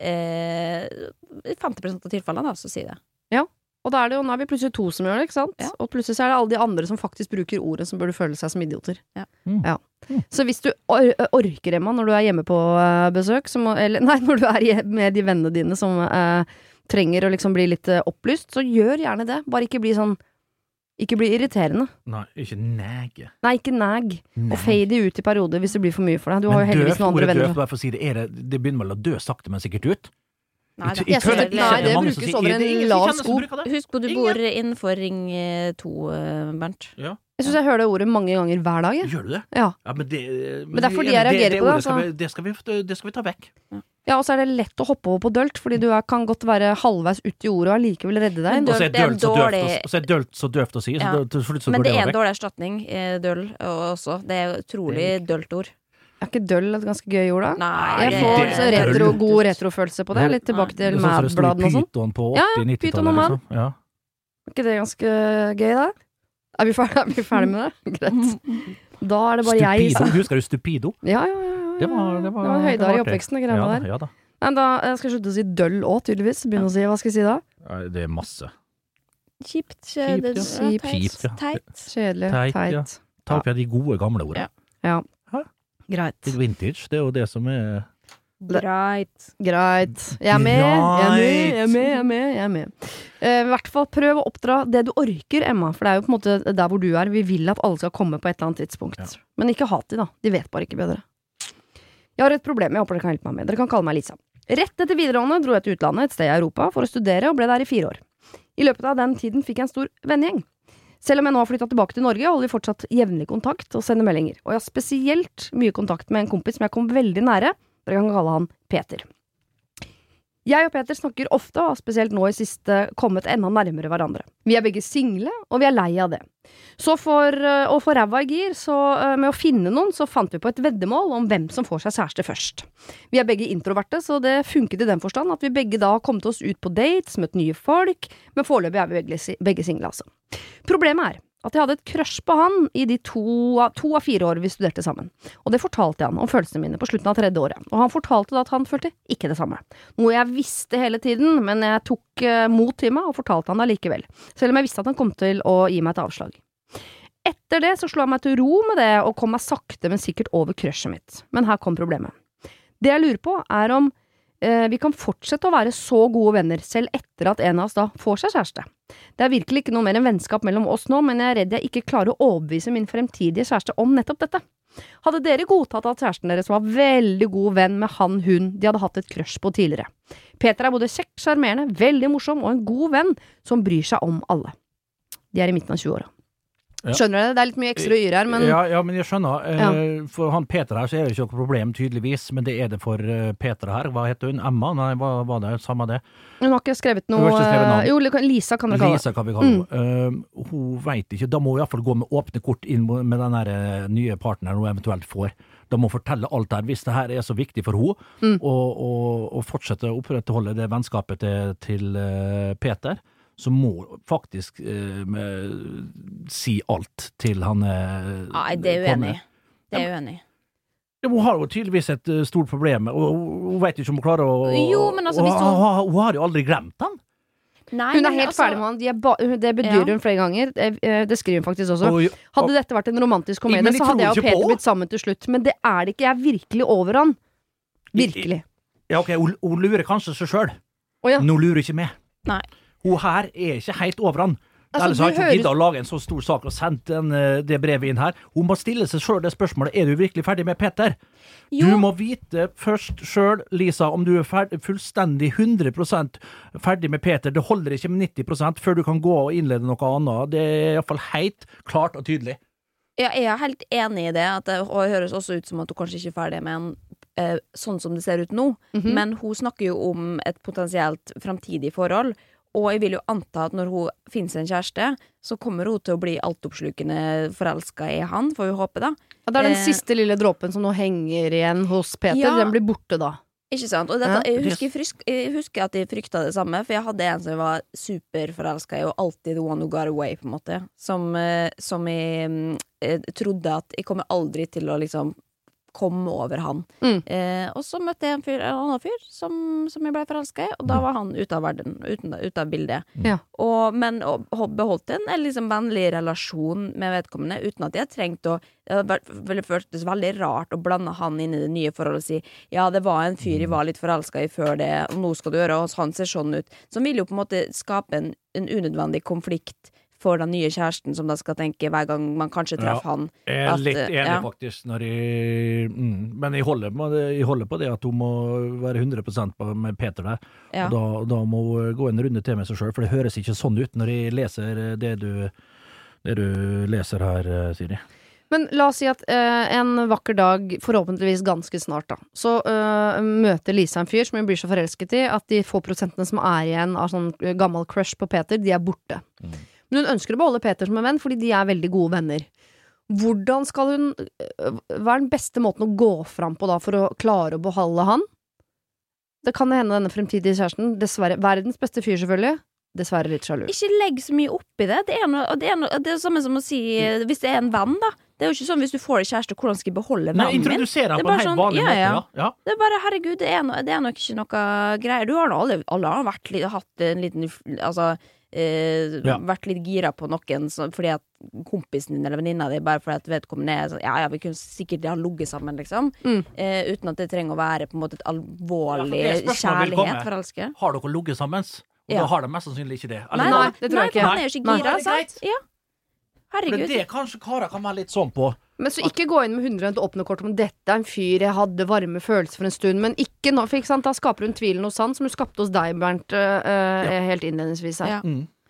50% av tilfellene da, så sier det. Ja, og da er det jo, nå er vi plutselig to som gjør det, ikke sant? Og plutselig så er det alle de andre som faktisk bruker ordet som burde føle seg som idioter. Så hvis du orker, Emma, når du er hjemme på besøk, når du er med de vennene dine som trenger å liksom bli litt opplyst, så gjør gjerne det. Bare ikke bli sånn, ikke bli irriterende. Nei, ikke neg. Nei, ikke neg. Og fade ut i perioder hvis det blir for mye for deg. Du har jo heldigvis noen andre venner. Bare for å si det, det begynner vel å dø sakte, men sikkert ut. Nei, det brukes over en lav sko. Husk på du bor innenfor ring 2, Bernt. Ja. Jeg synes jeg hører det ordet mange ganger hver dag. Gjør du det? Ja. Men det er fordi jeg reagerer på det. Det skal vi ta vekk. Ja, og så er det lett å hoppe over på dølt, fordi du kan godt være halvveis ut i ordet og allikevel redde deg. Og så er dølt så døvt å si. Men det er en dårlig erstatning, døll også. Det er utrolig dølt ord. Er ikke døll et ganske gøy ord da? Nei, jeg får god retrofølelse på det. Litt tilbake til Mad-bladen og sånn. Ja, Python og Mad. Ja. Er ikke det ganske gøy da? Er vi ferdig med det? Greit. Da er det bare Stupido. Husker du Stupido? Ja. Det var høydere i oppveksten, det greiene der. Ja da. Men da skal jeg slutte å si døll også, tydeligvis. Begynne å si, hva skal jeg si da? Det er masse. Kjipt, teit. Kjedelig, teit. Ta opp de gode gamle ordene. Ja. Greit. Litt vintage, det er jo det som er Greit. Jeg er med. I hvert fall prøv å oppdra det du orker, Emma, for det er jo på en måte der hvor du er. Vi vil at alle skal komme på et eller annet tidspunkt. Men ikke hat de da, de vet bare ikke bedre. Jeg har et problem, jeg håper dere kan hjelpe meg med. Dere kan kalle meg Lisa. Rett etter videregående dro jeg til utlandet, et sted i Europa, for å studere og ble der i 4 år. I løpet av den tiden fikk jeg en stor vennegjeng. Selv om jeg nå har flyttet tilbake til Norge, holder vi fortsatt jevnlig kontakt og sender meldinger. Og jeg har spesielt mye kontakt med en kompis som jeg kom veldig nære Dere kan kalle han Peter. Jeg og Peter snakker ofte, og spesielt nå i siste, kommet enda nærmere hverandre. Vi begge single, og vi lei av det. Så for å få ræva i gir, så med å finne noen, så fant vi på et veddemål om hvem som får seg kjæreste først. Vi begge introverte, så det funket i den forstand at vi begge da kom til oss ut på dates, møtt nye folk, men foreløpig vi begge single, altså. Problemet at jeg hadde et crush på han i de 2 av 4 år vi studerte sammen. Og det fortalte jeg han om følelsene mine på slutten av 3. året. Og han fortalte da at han følte ikke det samme. Noe jeg visste hele tiden, men jeg tok mot til meg og fortalte han det likevel. Selv om jeg visste at han kom til å gi meg et avslag. Etter det så slo jeg meg til ro med det og kom meg sakte, men sikkert over crushet mitt. Men her kom problemet. Det jeg lurer på om vi kan fortsette å være så gode venner, selv etter at en av oss da får seg kjæreste. Det virkelig ikke noe mer enn vennskap mellom oss nå, men jeg redd jeg ikke klarer å overbevise min fremtidige kjæreste om nettopp dette. Hadde dere godtatt at kjæresten deres var veldig god venn med hun de hadde hatt et crush på tidligere? Peter både kjekt, sjarmerende, veldig morsom og en god venn som bryr seg om alle. De i midten av 20-åra. Ja. Skjønner dere? Det litt mye ekstra yr her, men... Ja, men jeg skjønner. For han Peter her så det ikke noe problem, tydeligvis, men det det for Peter her. Hva heter hun? Emma? Nei, hva var det? Samme det. Hun har ikke skrevet noe... Jo, Lisa kan dere kalle det. Lisa kan vi kalle det. Hun vet ikke. Da må hun i hvert fall gå med åpne kort inn med den der nye partneren hun eventuelt får. Da må hun fortelle alt der, hvis det her så viktig for henne, og fortsette å opprettholde det vennskapet til Peter. Så må faktisk si alt til han Nei, det uenig. Det uenig. Hun har jo tydeligvis et stort problem, og hun vet ikke om hun klarer å... Jo, men altså, hvis hun har jo aldri glemt han. Nei, hun helt ferdig med han. Det bedyrer hun flere ganger. Det skriver hun faktisk også. Hadde dette vært en romantisk komedie, så hadde jeg og Peter blitt sammen til slutt. Men det det ikke. Jeg virkelig over han. Virkelig. Ja, ok, hun lurer kanskje seg selv. Nå lurer ikke meg. Nei. Hun her ikke helt over han. Ellers har jeg ikke giddet å lage en så stor sak og sendt det brevet inn her. Hun må stille seg selv det spørsmålet, du virkelig ferdig med Peter? Jo. Du må vite først selv, Lisa, om du fullstendig 100% ferdig med Peter. Det holder ikke med 90% før du kan gå og innlede noe annet. Det i hvert fall helt klart og tydelig. Ja, jeg helt enig i det, og det høres også ut som at hun kanskje ikke er ferdig med en sånn som det ser ut nå. Men hun snakker jo om et potensielt fremtidig forhold. Og jeg vil jo anta at når hun finner seg en kjæreste, så kommer hun til å bli altoppslukende forelsket i han, får vi håpe da. Ja, det den siste lille dråpen som nå henger igjen hos Peter, den blir borte da. Ikke sant? Og dette, jeg husker at jeg fryktet det samme, for jeg hadde en som jeg var superforelsket i, og alltid the one who got away, på en måte. Som jeg trodde at jeg kommer aldri til å liksom komme over han. Og så møtte jeg en annen fyr som jeg ble forelsket i, og da var han ute av verden, ut av bildet. Ja. Men beholdt en liksom vennlig relasjon med vedkommende, uten at jeg trengte det føltes veldig rart å blande han inn i det nye forholdet og si, ja, det var en fyr jeg var litt forelsket i før det, og nå skal du gjøre, og han ser sånn ut. Som vil jo på en måte skape en unødvendig konflikt for den nye kjæresten som da skal tenke hver gang man kanskje treffer han. Jeg litt enig faktisk men jeg holder på det at hun må være 100% med Peter der. Ja. Og da må hun gå en runde til med seg selv, for det høres ikke sånn ut når jeg leser det du leser her, Siri. Men la oss si at en vakker dag, forhåpentligvis ganske snart da, så møter Lisa en fyr som hun blir så forelsket i, at de få prosentene som igjen av sånn gammel crush på Peter, de borte. Men hun ønsker å beholde Peter som en venn, fordi de veldig gode venner. Hvordan skal hun, hva den beste måten å gå fram på da, for å klare å beholde han? Det kan hende denne fremtidige kjæresten, dessverre, verdens beste fyr selvfølgelig, dessverre litt sjalu. Ikke legg så mye opp i det. Det er samme som å si, hvis det en venn da, det jo ikke sånn hvis du får en kjæreste, hvordan skal jeg beholde vennen min? Introdusere han på en helt vanlig måte, ja. Det bare, herregud, det nok ikke noe greier. Du har alle har hatt en liten, altså, vært litt gira på noen fordi at kompisen din eller venninna di bare fordi at vedkommende sånn, ja, vi kunne sikkert ha ligget sammen liksom, uten at det trenger å være på en måte et alvorlig kjærlighet forelske. Har dere ligget sammen? Og da har de mest sannsynlig ikke det. Nei, det tror jeg ikke. Han jo ikke gira, sant? Ja. Herregud. For det kanskje karer kan være litt sånn på. Men så ikke gå inn med 100 åpne kort om dette en fyr jeg hadde varme følelser for en stund, men ikke nå, for ikke sant, da skaper hun tvilen hos han, som hun skapte hos deg, Bernt, helt innledningsvis her. Ja.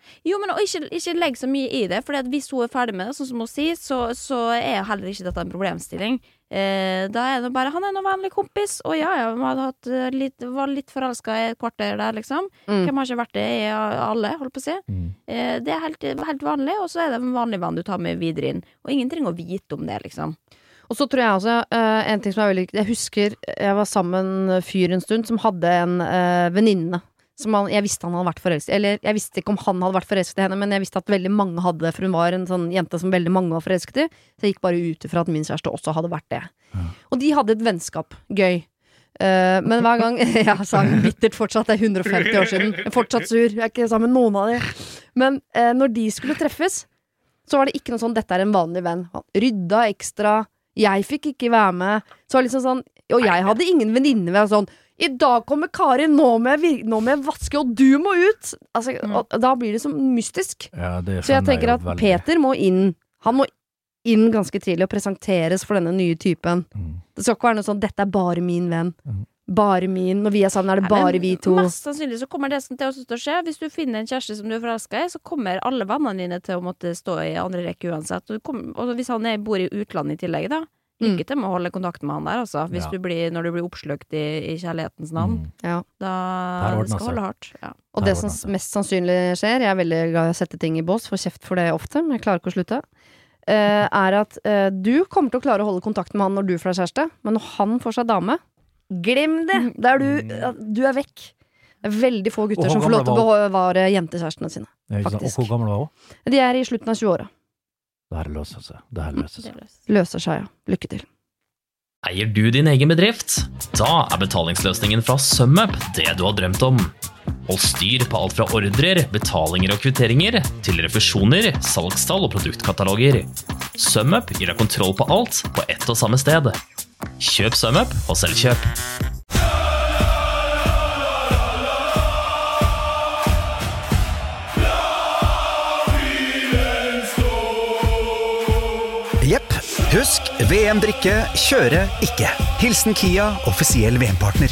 Jo, men ikke legg så mye i det, for hvis hun ferdig med det, sånn som hun sier, så heller ikke dette en problemstilling. Da det bare, han noen vanlig kompis, og vi hadde var litt forelsket i et kvarter der, liksom. Hvem har ikke vært det i alle, holdt på å si. Det helt vanlig, og så det en vanlig venn du tar med videre inn. Og ingen trenger å vite om det, liksom. Og så tror jeg også, en ting som veldig jeg husker, jeg var sammen med en fyr en stund som hadde en venninne som jeg visste han hadde vært forelsket, eller jeg visste ikke om han hadde vært forelsket i henne, men jeg visste at veldig mange hadde det, for hun var en sånn jente som veldig mange var forelsket i, så jeg gikk bare ut ifra at min kjæreste også hadde vært det. Og de hadde et vennskap, gøy. Men hver gang, jeg sa bittert fortsatt, det 150 år siden, jeg er fortsatt sur, jeg ikke sammen med noen av de. Men når de skulle treffes, så var det ikke noe sånn, dette en vanlig venn. Han rydda ekstra, jeg fikk ikke være med, så var det liksom sånn, og jeg hadde ingen venninne ved sånn, i dag kommer Karin, nå må jeg vaske, og du må ut. Altså, og da blir det så mystisk. Ja, det så jeg tenker at veldig. Peter må inn. Han må inn ganske tidlig og presenteres for denne nye typen. Det skal ikke være noe sånn, dette bare min venn. Bare min. Når vi sammen, det bare vi to. Mest sannsynlig så kommer det til å skje. Hvis du finner en kjæreste som du forelsker i, så kommer alle vennene dine til å måtte stå i andre rekke uansett. Og hvis han bor i utlandet i tillegg, da, lykke til med å holde kontakt med han der, altså. Hvis når du blir oppslukt i kjærlighetens navn. Da det skal holde hardt. Og det som mest sannsynlig skjer, jeg veldig glad i å sette ting i bås, får kjeft for det ofte, men jeg klarer ikke å slutte, at du kommer til å klare å holde kontakt med han når du får deg kjæreste, men når han får seg dame, glem det! Du vekk. Det veldig få gutter som får lov til å bevare jentekjærestene sine, faktisk. Og hvor gammel var hun? De i slutten av 20-åra. Det løser seg. Løser seg, ja. Lykke til. Eier du din egen bedrift? Da betalingsløsningen fra SumUp det du har drømt om. Hold styr på alt fra ordrer, betalinger og kvitteringer, til refusjoner, salgstall og produktkataloger. SumUp gir deg kontroll på alt på ett og samme sted. Kjøp SumUp og selvkjøp. Jepp, husk VM-drikke, kjøre ikke. Hilsen Kia, offisiell VM-partner.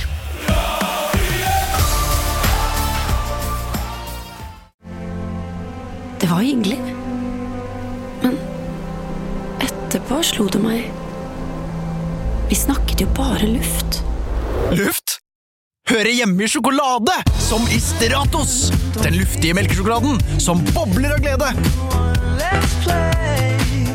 Det var hyggelig. Men etterpå slo det meg. Vi snakket jo bare luft. Luft? Høre hjemme i sjokolade, som i Stratos. Den luftige melkesjokoladen, som bobler av glede. Let's play.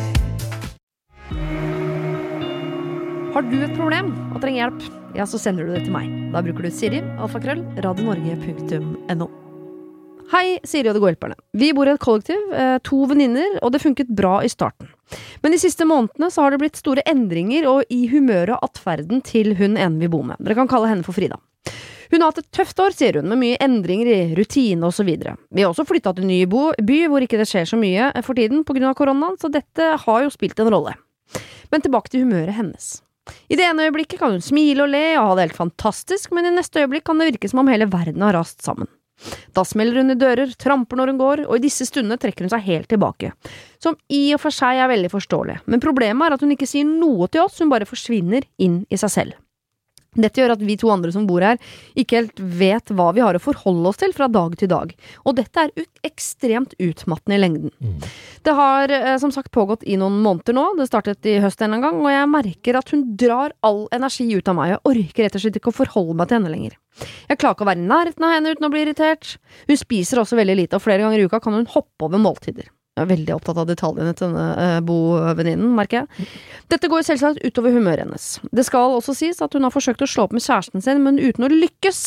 Har du et problem og trenger hjelp, ja, så sender du det til meg. Da bruker du Siri, alfakrøll, radionorge.no. Hei, Siri og de gode hjelperne. Vi bor i et kollektiv, 2 venninner, og det funket bra i starten. Men de siste månedene så har det blitt store endringer og i humøret og atferden til hun ene vi bor med. Dere kan kalle henne for Frida. Hun har hatt et tøft år, sier hun, med mye endringer i rutine og så videre. Vi har også flyttet til en ny by, hvor ikke det skjer så mye for tiden på grunn av koronaen, så dette har jo spilt en rolle. Men tilbake til humøret hennes. I det ene øyeblikket kan hun smile og le og ha det helt fantastisk, men i neste øyeblikk kan det virke som om hele verden har rast sammen. Da smeller hun i dører, tramper når hun går, og i disse stundene trekker hun seg helt tilbake. Som i og for seg veldig forståelig, men problemet er at hun ikke sier noe til oss, hun bare forsvinner inn i seg selv. Dette gjør at vi 2 andre som bor her ikke helt vet hva vi har å forholde oss til fra dag til dag. Og dette ekstremt utmattende i lengden. Det har som sagt pågått i noen måneder nå, det startet i høst en gang, og jeg merker at hun drar all energi ut av meg. Jeg orker rett og slett ikke å forholde meg til henne lenger. Jeg klarer ikke å være i nærheten av henne uten å bli irritert. Hun spiser også veldig lite, og flere ganger i uka kan hun hoppe over måltider. Jeg er veldig opptatt av detaljene til denne bovenninnen, merker jeg. Dette går selvsagt utover humøret hennes. Det skal også sies at hun har forsøkt å slå opp med kjæresten sin, men uten å lykkes.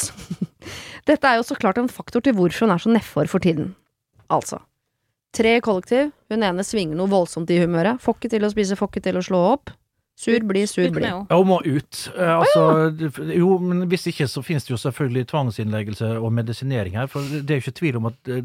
Dette jo så klart en faktor til hvorfor hun så nedfor for tiden. Altså, 3 kollektiv, hun ene svinger noe voldsomt i humøret, får ikke til å spise, får ikke til å slå opp. Sur bli. Ja, hun må ut. Jo, men hvis ikke så finnes det jo selvfølgelig tvangsinnleggelse og medisinering her, for det jo ikke tvil om at,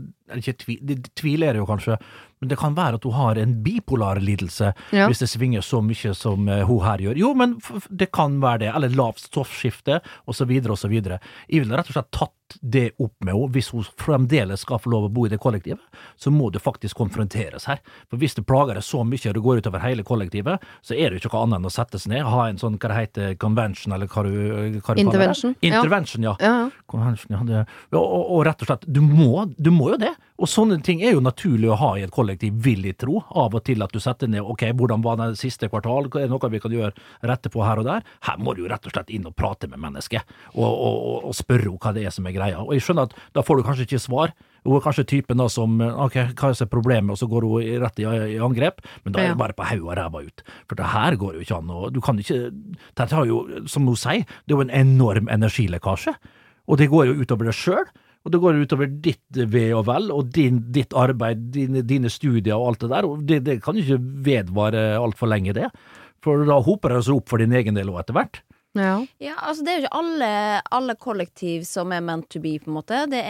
tvil det jo kanskje, men det kan være at hun har en bipolar lidelse, hvis det svinger så mye som hun her gjør. Jo, men det kan være det, eller lavt stoffskifte, og så videre, og så videre. Jeg vil rett og slett tatt det opp med henne. Hvis hun fremdeles skal få lov å bo i det kollektivet, så må det faktisk konfronteres her. For hvis det plager deg så mye, og det går utover hele kollektivet, så det jo ikke noe annet enn å sette seg ned, ha en sånn, hva det heter, convention, eller hva du Intervention. Intervention, ja. Convention, ja. Og rett og slett, du må jo det. Og sånne ting jo naturlig å ha i et kollektiv, vil jeg tro, av og til at du setter ned, ok, hvordan var det siste kvartal, det noe vi kan gjøre rette på her og der? Her må du jo rett og slett inn og prate med mennesket, og spørre hva det som greia. Og jeg skjønner at da får du kanskje ikke svar, og kanskje typen da som, ok, hva problemet, og så går hun rett i angrep, men da det bare på haug og ræva ut. For det her går jo ikke an, og du kan ikke, det har jo, som hun sier, det jo en enorm energilekkasje, og det går jo utover det selv, og det går utover ditt ve og vel, og ditt arbeid, dine studier og alt det der, og det kan jo ikke vedvare alt for lenge det, for da hoper det seg opp for din egen del og etter hvert. Ja, altså det jo ikke alle kollektiv som meant to be, på en måte. Det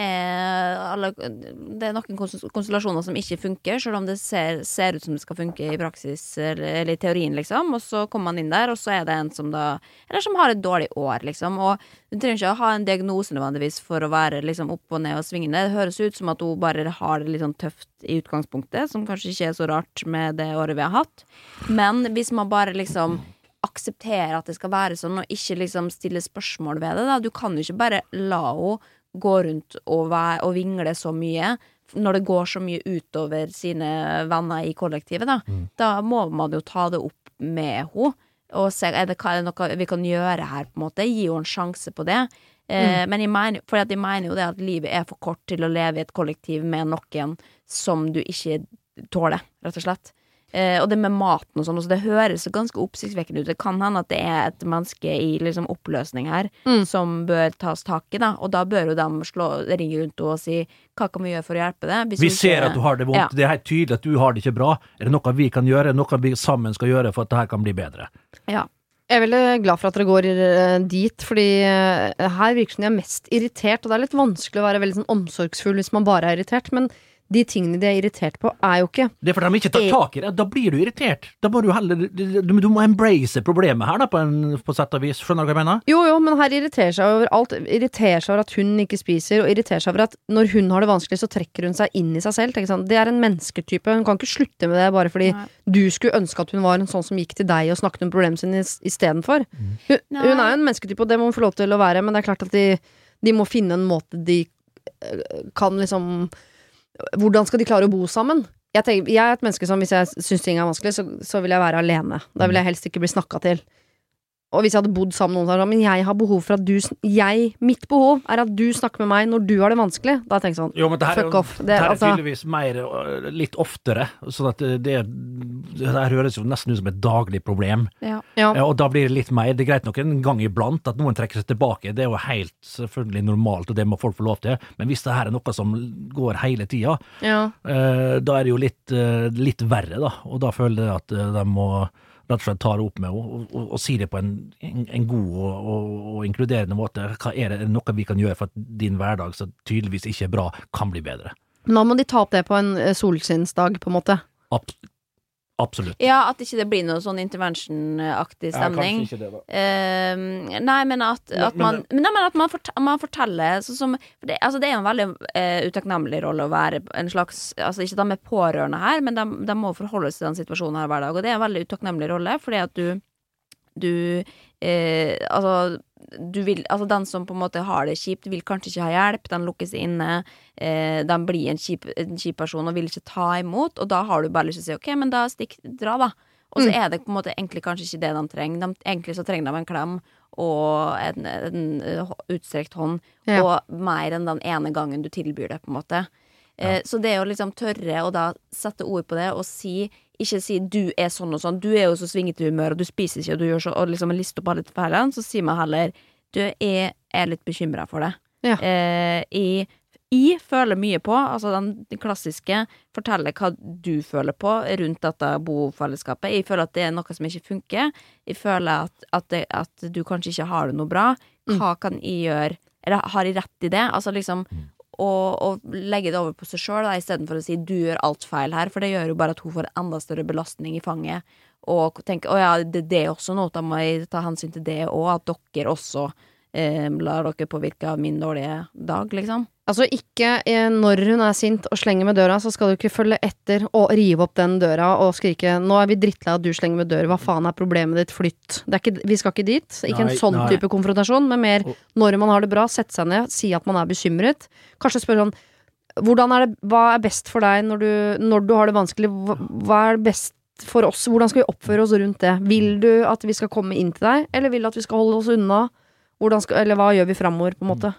noen konstellasjoner som ikke funker, selv om det ser ut som det skal funke i praksis, eller i teorien, liksom. Og så kommer man inn der, og så det en som da, eller som har et dårlig år, liksom. Og du trenger ikke å ha en diagnose nødvendigvis for å være liksom opp og ned og svingende. Det høres ut som at hun bare har det litt sånn tøft i utgangspunktet, som kanskje ikke så rart med det året vi har hatt. Men hvis man bare liksom akseptere at det skal være sånn, og ikke liksom stille spørsmål ved det da. Du kan jo ikke bare la henne gå rundt og vingle så mye når det går så mye utover sine venner i kollektivet da. Da må man jo ta det opp med henne og se, det noe vi kan gjøre her på en måte, gi henne en sjanse på det. Men jeg mener jo det at livet for kort til å leve i et kollektiv med noen som du ikke tåler, rett og slett. Og det med maten og sånn, så det høres ganske oppsiktsvekkende ut. Det kan hende at det et menneske i liksom oppløsning her som bør tas tak i da, og da bør jo de ringe rundt og si hva kan vi gjøre for å hjelpe det? Vi ser at du har det vondt, det helt tydelig at du har det ikke bra. Det noe vi kan gjøre, noe vi sammen skal gjøre for at det her kan bli bedre? Ja. Jeg veldig glad for at dere går dit, fordi her virker som de mest irritert, og det litt vanskelig å være veldig sånn omsorgsfull hvis man bare irritert, men de tingene de irritert på jo ikke det for de ikke tar tak i det, da blir du irritert. Da må du heller, du må embrace problemet her da, på sett og vis. Skjønner du hva jeg mener? Jo, men her irriterer seg over alt. Irriterer seg over at hun ikke spiser, og irriterer seg over at når hun har det vanskelig, så trekker hun seg inn i seg selv. Sånn. Det en mennesketype. Hun kan ikke slutte med det bare fordi du skulle ønske at hun var en sånn som gikk til deg og snakket om problemene sine i stedet for. Hun jo en mennesketype, og det må hun få lov til å være, men det klart at de må finne en måte de kan liksom. Hvordan skal de klare å bo sammen? Jeg et menneske som hvis jeg synes ting vanskelig, så vil jeg være alene. Da vil jeg helst ikke bli snakket til. Og hvis jeg hadde bodd sammen med noen, men jeg har behov for at mitt behov at du snakker med meg når du har det vanskelig, da tenker jeg sånn, jo, men det her, fuck off. Det her tydeligvis mer, litt oftere, sånn at det her høres jo nesten ut som et daglig problem. Ja. Og da blir det litt mer, det greit nok en gang iblant at noen trekker seg tilbake, det jo helt selvfølgelig normalt, og det må folk få lov til, men hvis det her noe som går hele tida, da det jo litt verre da, og da føler jeg at de må rett og slett tar det opp med og sier det på en god og inkluderende måte. Hva det noe vi kan gjøre for at din hverdag, som tydeligvis ikke bra, kan bli bedre? Nå må de ta opp det på en solskinnsdag, på en måte. Absolutt. Ja, at ikke det blir noe sånn intervention-aktig stemning. Kanskje ikke det da. Nei, men at man forteller sånn som, det jo en veldig utakknemlig rolle å være en slags, altså ikke de pårørende her, men de må forholde seg til den situasjonen her hver dag, og det en veldig utakknemlig rolle, fordi at den som på en måte har det kjipt vil kanskje ikke ha hjelp, den lukker seg inne, den blir en kjip person og vil ikke ta imot, og da har du bare lyst til å si ok, men da dra da, og så det på en måte egentlig kanskje ikke det de trenger, egentlig så trenger de en klem og en utstrekt hånd, og mer enn den ene gangen du tilbyr det på en måte. Så det å liksom tørre å da sette ord på det og ikke si du sånn og sånn, du jo så svingete humør og du spiser ikke og du gjør så, og liksom liste opp alle feilene, så sier man heller du litt bekymret for det. Jeg føler mye på, altså den klassiske forteller hva du føler på rundt dette bofellesskapet. Jeg føler at det noe som ikke funker. Jeg føler at du kanskje ikke har det noe bra. Hva kan jeg gjøre? Eller har jeg rett i det? Altså liksom og legge det over på seg selv da, i stedet for å si du gjør alt feil her, for det gjør jo bare at hun får enda større belastning i fanget og tenke, det også noe, da må jeg ta hensyn til det og at dere også lar dere påvirke av min dårlige dag, liksom. Altså ikke når hun sint og slenger med døra, så skal du ikke følge etter og rive opp den døra og skrike, nå vi drittlei at du slenger med døra, hva faen problemet ditt, flytt. Vi skal ikke dit, ikke en sånn type konfrontasjon, men mer når man har det bra, sette seg ned, si at man bekymret, kanskje spørre sånn, hva best for deg når du har det vanskelig? Hva best for oss? Hvordan skal vi oppføre oss rundt det? Vil du at vi skal komme inn til deg, eller vil du at vi skal holde oss unna? Eller hva gjør vi fremover, på en måte?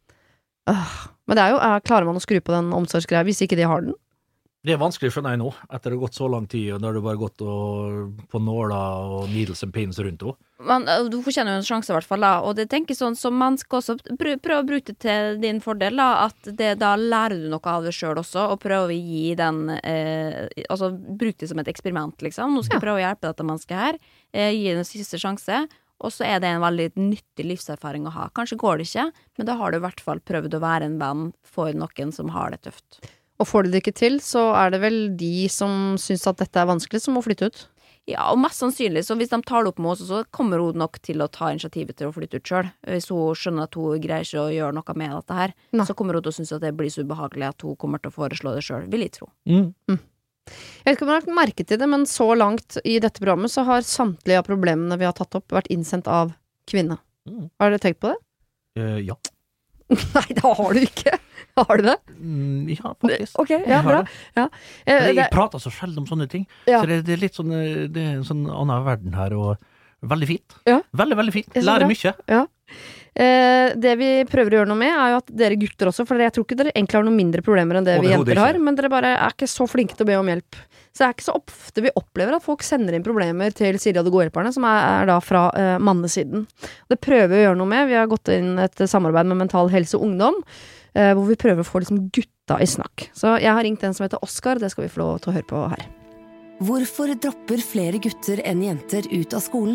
Men det klarer man å skru på den omsorgsgreia hvis ikke de har den? Det vanskelig for deg nå, etter det har gått så lang tid, og når du bare gått på nåla og needles and pins rundt henne. Du fortjener jo en sjanse i hvert fall, da. Og det tenker sånn som man skal også prøve å bruke det til din fordel, da. At da lærer du noe av det selv også, og prøve å gi den altså bruke det som et eksperiment, liksom. Nå skal jeg prøve å hjelpe dette mennesket her, gi det en siste sjanse. Og så det en veldig nyttig livserfaring å ha. Kanskje går det ikke, men da har du i hvert fall prøvd å være en venn for noen som har det tøft. Og får du det ikke til, så det vel de som synes at dette vanskelig, som må flytte ut? Ja, og mest sannsynlig, så hvis de tar det opp med oss, så kommer hun nok til å ta initiativet til å flytte ut selv. Hvis hun skjønner at hun greier ikke å gjøre noe med dette her, så kommer hun til å synes at det blir så ubehagelig at hun kommer til å foreslå det selv, vil jeg tro. Jeg vet ikke om jeg har lagt merke til det, men så langt i dette programmet så har samtlige av problemene vi har tatt opp vært innsendt av kvinne. Har dere tenkt på det? Ja. Nei, det har du ikke. Har du det? Ja, faktisk. Ok, ja, bra. Ja. Jeg prater så sjelden om sånne ting, så det litt sånn, det en sånn annen verden her, og veldig fint. Ja. Veldig, veldig fint. Lærer mye. Ja. Det vi prøver å gjøre noe med jo at dere gutter også, for jeg tror ikke dere egentlig har noen mindre problemer enn det vi jenter har, men dere bare ikke så flinke til å be om hjelp. Så det ikke så ofte vi opplever at folk sender inn problemer til Siri og de gode hjelperne, som da fra mannesiden. Det prøver vi å gjøre noe med. Vi har gått inn et samarbeid med Mental Helse og Ungdom, hvor vi prøver å få liksom gutta i snakk. Så jeg har ringt en som heter Oskar, det skal vi få lov til å høre på her. Hvorfor dropper flere gutter enn jenter ut av skolen?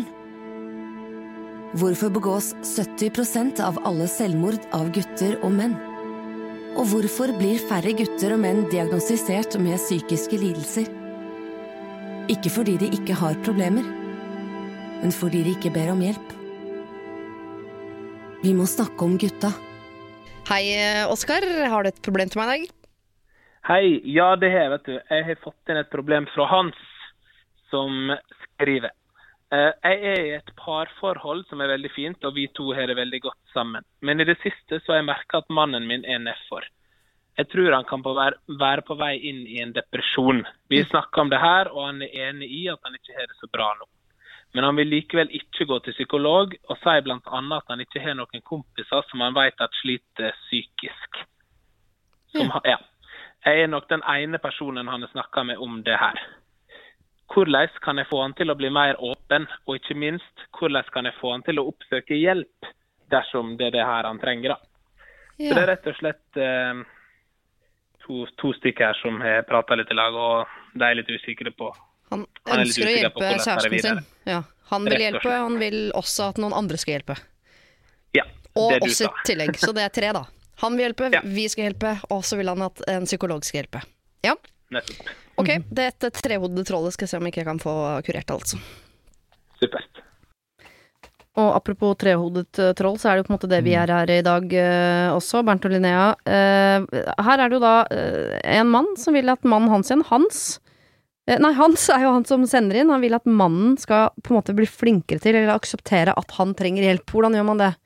Hvorfor begås 70% av alle selvmord av gutter og menn? Og hvorfor blir færre gutter og menn diagnostisert med psykiske lidelser? Ikke fordi de ikke har problemer, men fordi de ikke ber om hjelp. Vi må snakke om gutta. Hei, Oskar. Har du et problem til meg i dag? Hei, ja det har vet du. Jeg har fått inn et problem fra Hans, som skriver. Jeg i et parforhold som veldig fint, og vi to har det veldig godt sammen. Men i det siste så har jeg merket at mannen min nedfor. Jeg tror han kan være på vei inn i en depresjon. Vi snakker om det her, og han enig i at han ikke har det så bra nå. Men han vil likevel ikke gå til psykolog, og sier blant annet at han ikke har noen kompiser som han vet at sliter psykisk. Jeg nok den ene personen han har snakket med om det her. Hvordan kan jeg få han til å bli mer åpen, og ikke minst, hvordan kan jeg få han til å oppsøke hjelp dersom det det her han trenger da? Så det rett og slett to stykker her som har pratet litt i lag, og de litt usikre på. Han ønsker å hjelpe kjæresten sin. Ja, han vil hjelpe, og han vil også at noen andre skal hjelpe. Ja, og også i tillegg, så det 3 da. Han vil hjelpe, vi skal hjelpe, og så vil han at en psykolog skal hjelpe. Ja. Nettopp. Ok, det et trehodet trollet skal jeg se om ikke jeg kan få kurert altså. Supert. Og apropos trehodet troll, så det jo på en måte det vi her i dag også, Bernt og Linnea. Her det jo da en mann som vil at mannen hans igjen, Hans jo han som sender inn, han vil at mannen skal på en måte bli flinkere til, eller akseptere at han trenger hjelp. Hvordan gjør man det?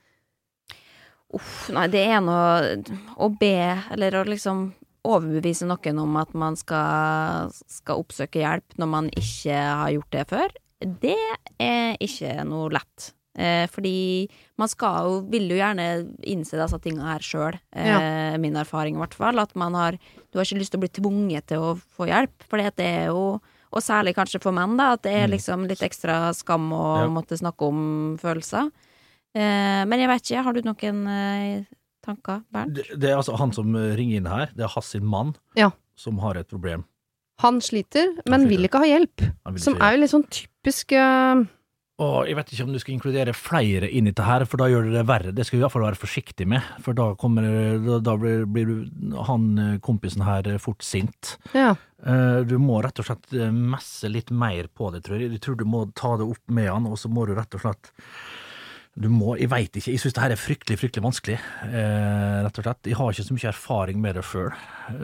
Nei, det noe å be, eller å liksom overbevise noen om at man skal oppsøke hjelp når man ikke har gjort det før. Det ikke noe lett. Fordi man vil jo gjerne innse disse tingene her selv, min erfaring i hvert fall, at du har ikke lyst til å bli tvunget til å få hjelp, for det jo, og særlig kanskje for menn da, at det liksom litt ekstra skam å måtte snakke om følelser. Men jeg vet ikke, har du noen tanker, Bernt? Det altså han som ringer inn her, det hans sin mann som har et problem. Han sliter, men vil ikke ha hjelp, som jo litt sånn typisk... Og jeg vet ikke om du skal inkludere flere inn i dette her, for da gjør det verre. Det skal vi i hvert fall være forsiktig med, for da blir han kompisen her fort sint. Ja. Du må rett og slett messe litt mer på det, tror jeg. Jeg tror du må ta det opp med han, og så må du rett og slett jeg vet ikke, jeg synes det her fryktelig, fryktelig vanskelig, rett og slett. Jeg har ikke så mye erfaring med det selv.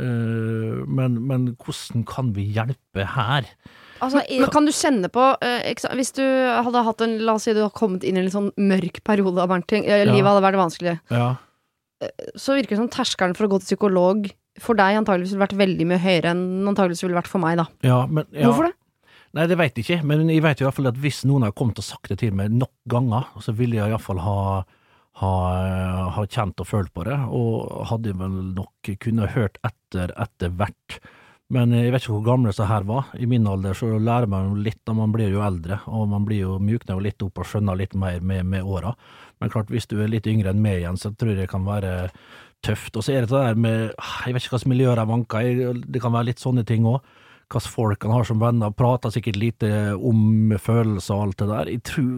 Men hvordan kan vi hjelpe her? Altså, kan du kjenne på, hvis du hadde hatt la oss si du har kommet inn i en litt sånn mørk periode av Bernt, livet hadde vært vanskelig. Ja. Så virker det som terskelen for å gå til psykolog for deg antageligvis ville vært veldig mye høyere enn antageligvis ville vært for meg, da. Ja, men, Hvorfor det? Nei, det vet jeg ikke, men jeg vet i hvert fall at hvis noen har kommet og sagt det til meg nok ganger, så ville jeg i hvert fall ha kjent og følt på det, og hadde vel nok kunne hørt etter hvert. Men jeg vet ikke hvor gamle så her var. I min alder så lærer man jo litt, da man blir jo eldre, og man blir jo mjukner jo litt opp og skjønner litt mer med åra. Men klart, hvis du litt yngre enn meg igjen, så tror jeg det kan være tøft. Og så det der med, jeg vet ikke hva som miljøer jeg vanker i, det kan være litt sånne ting også. Hva folk kan ha som venner, prater sikkert lite om følelser og alt det der.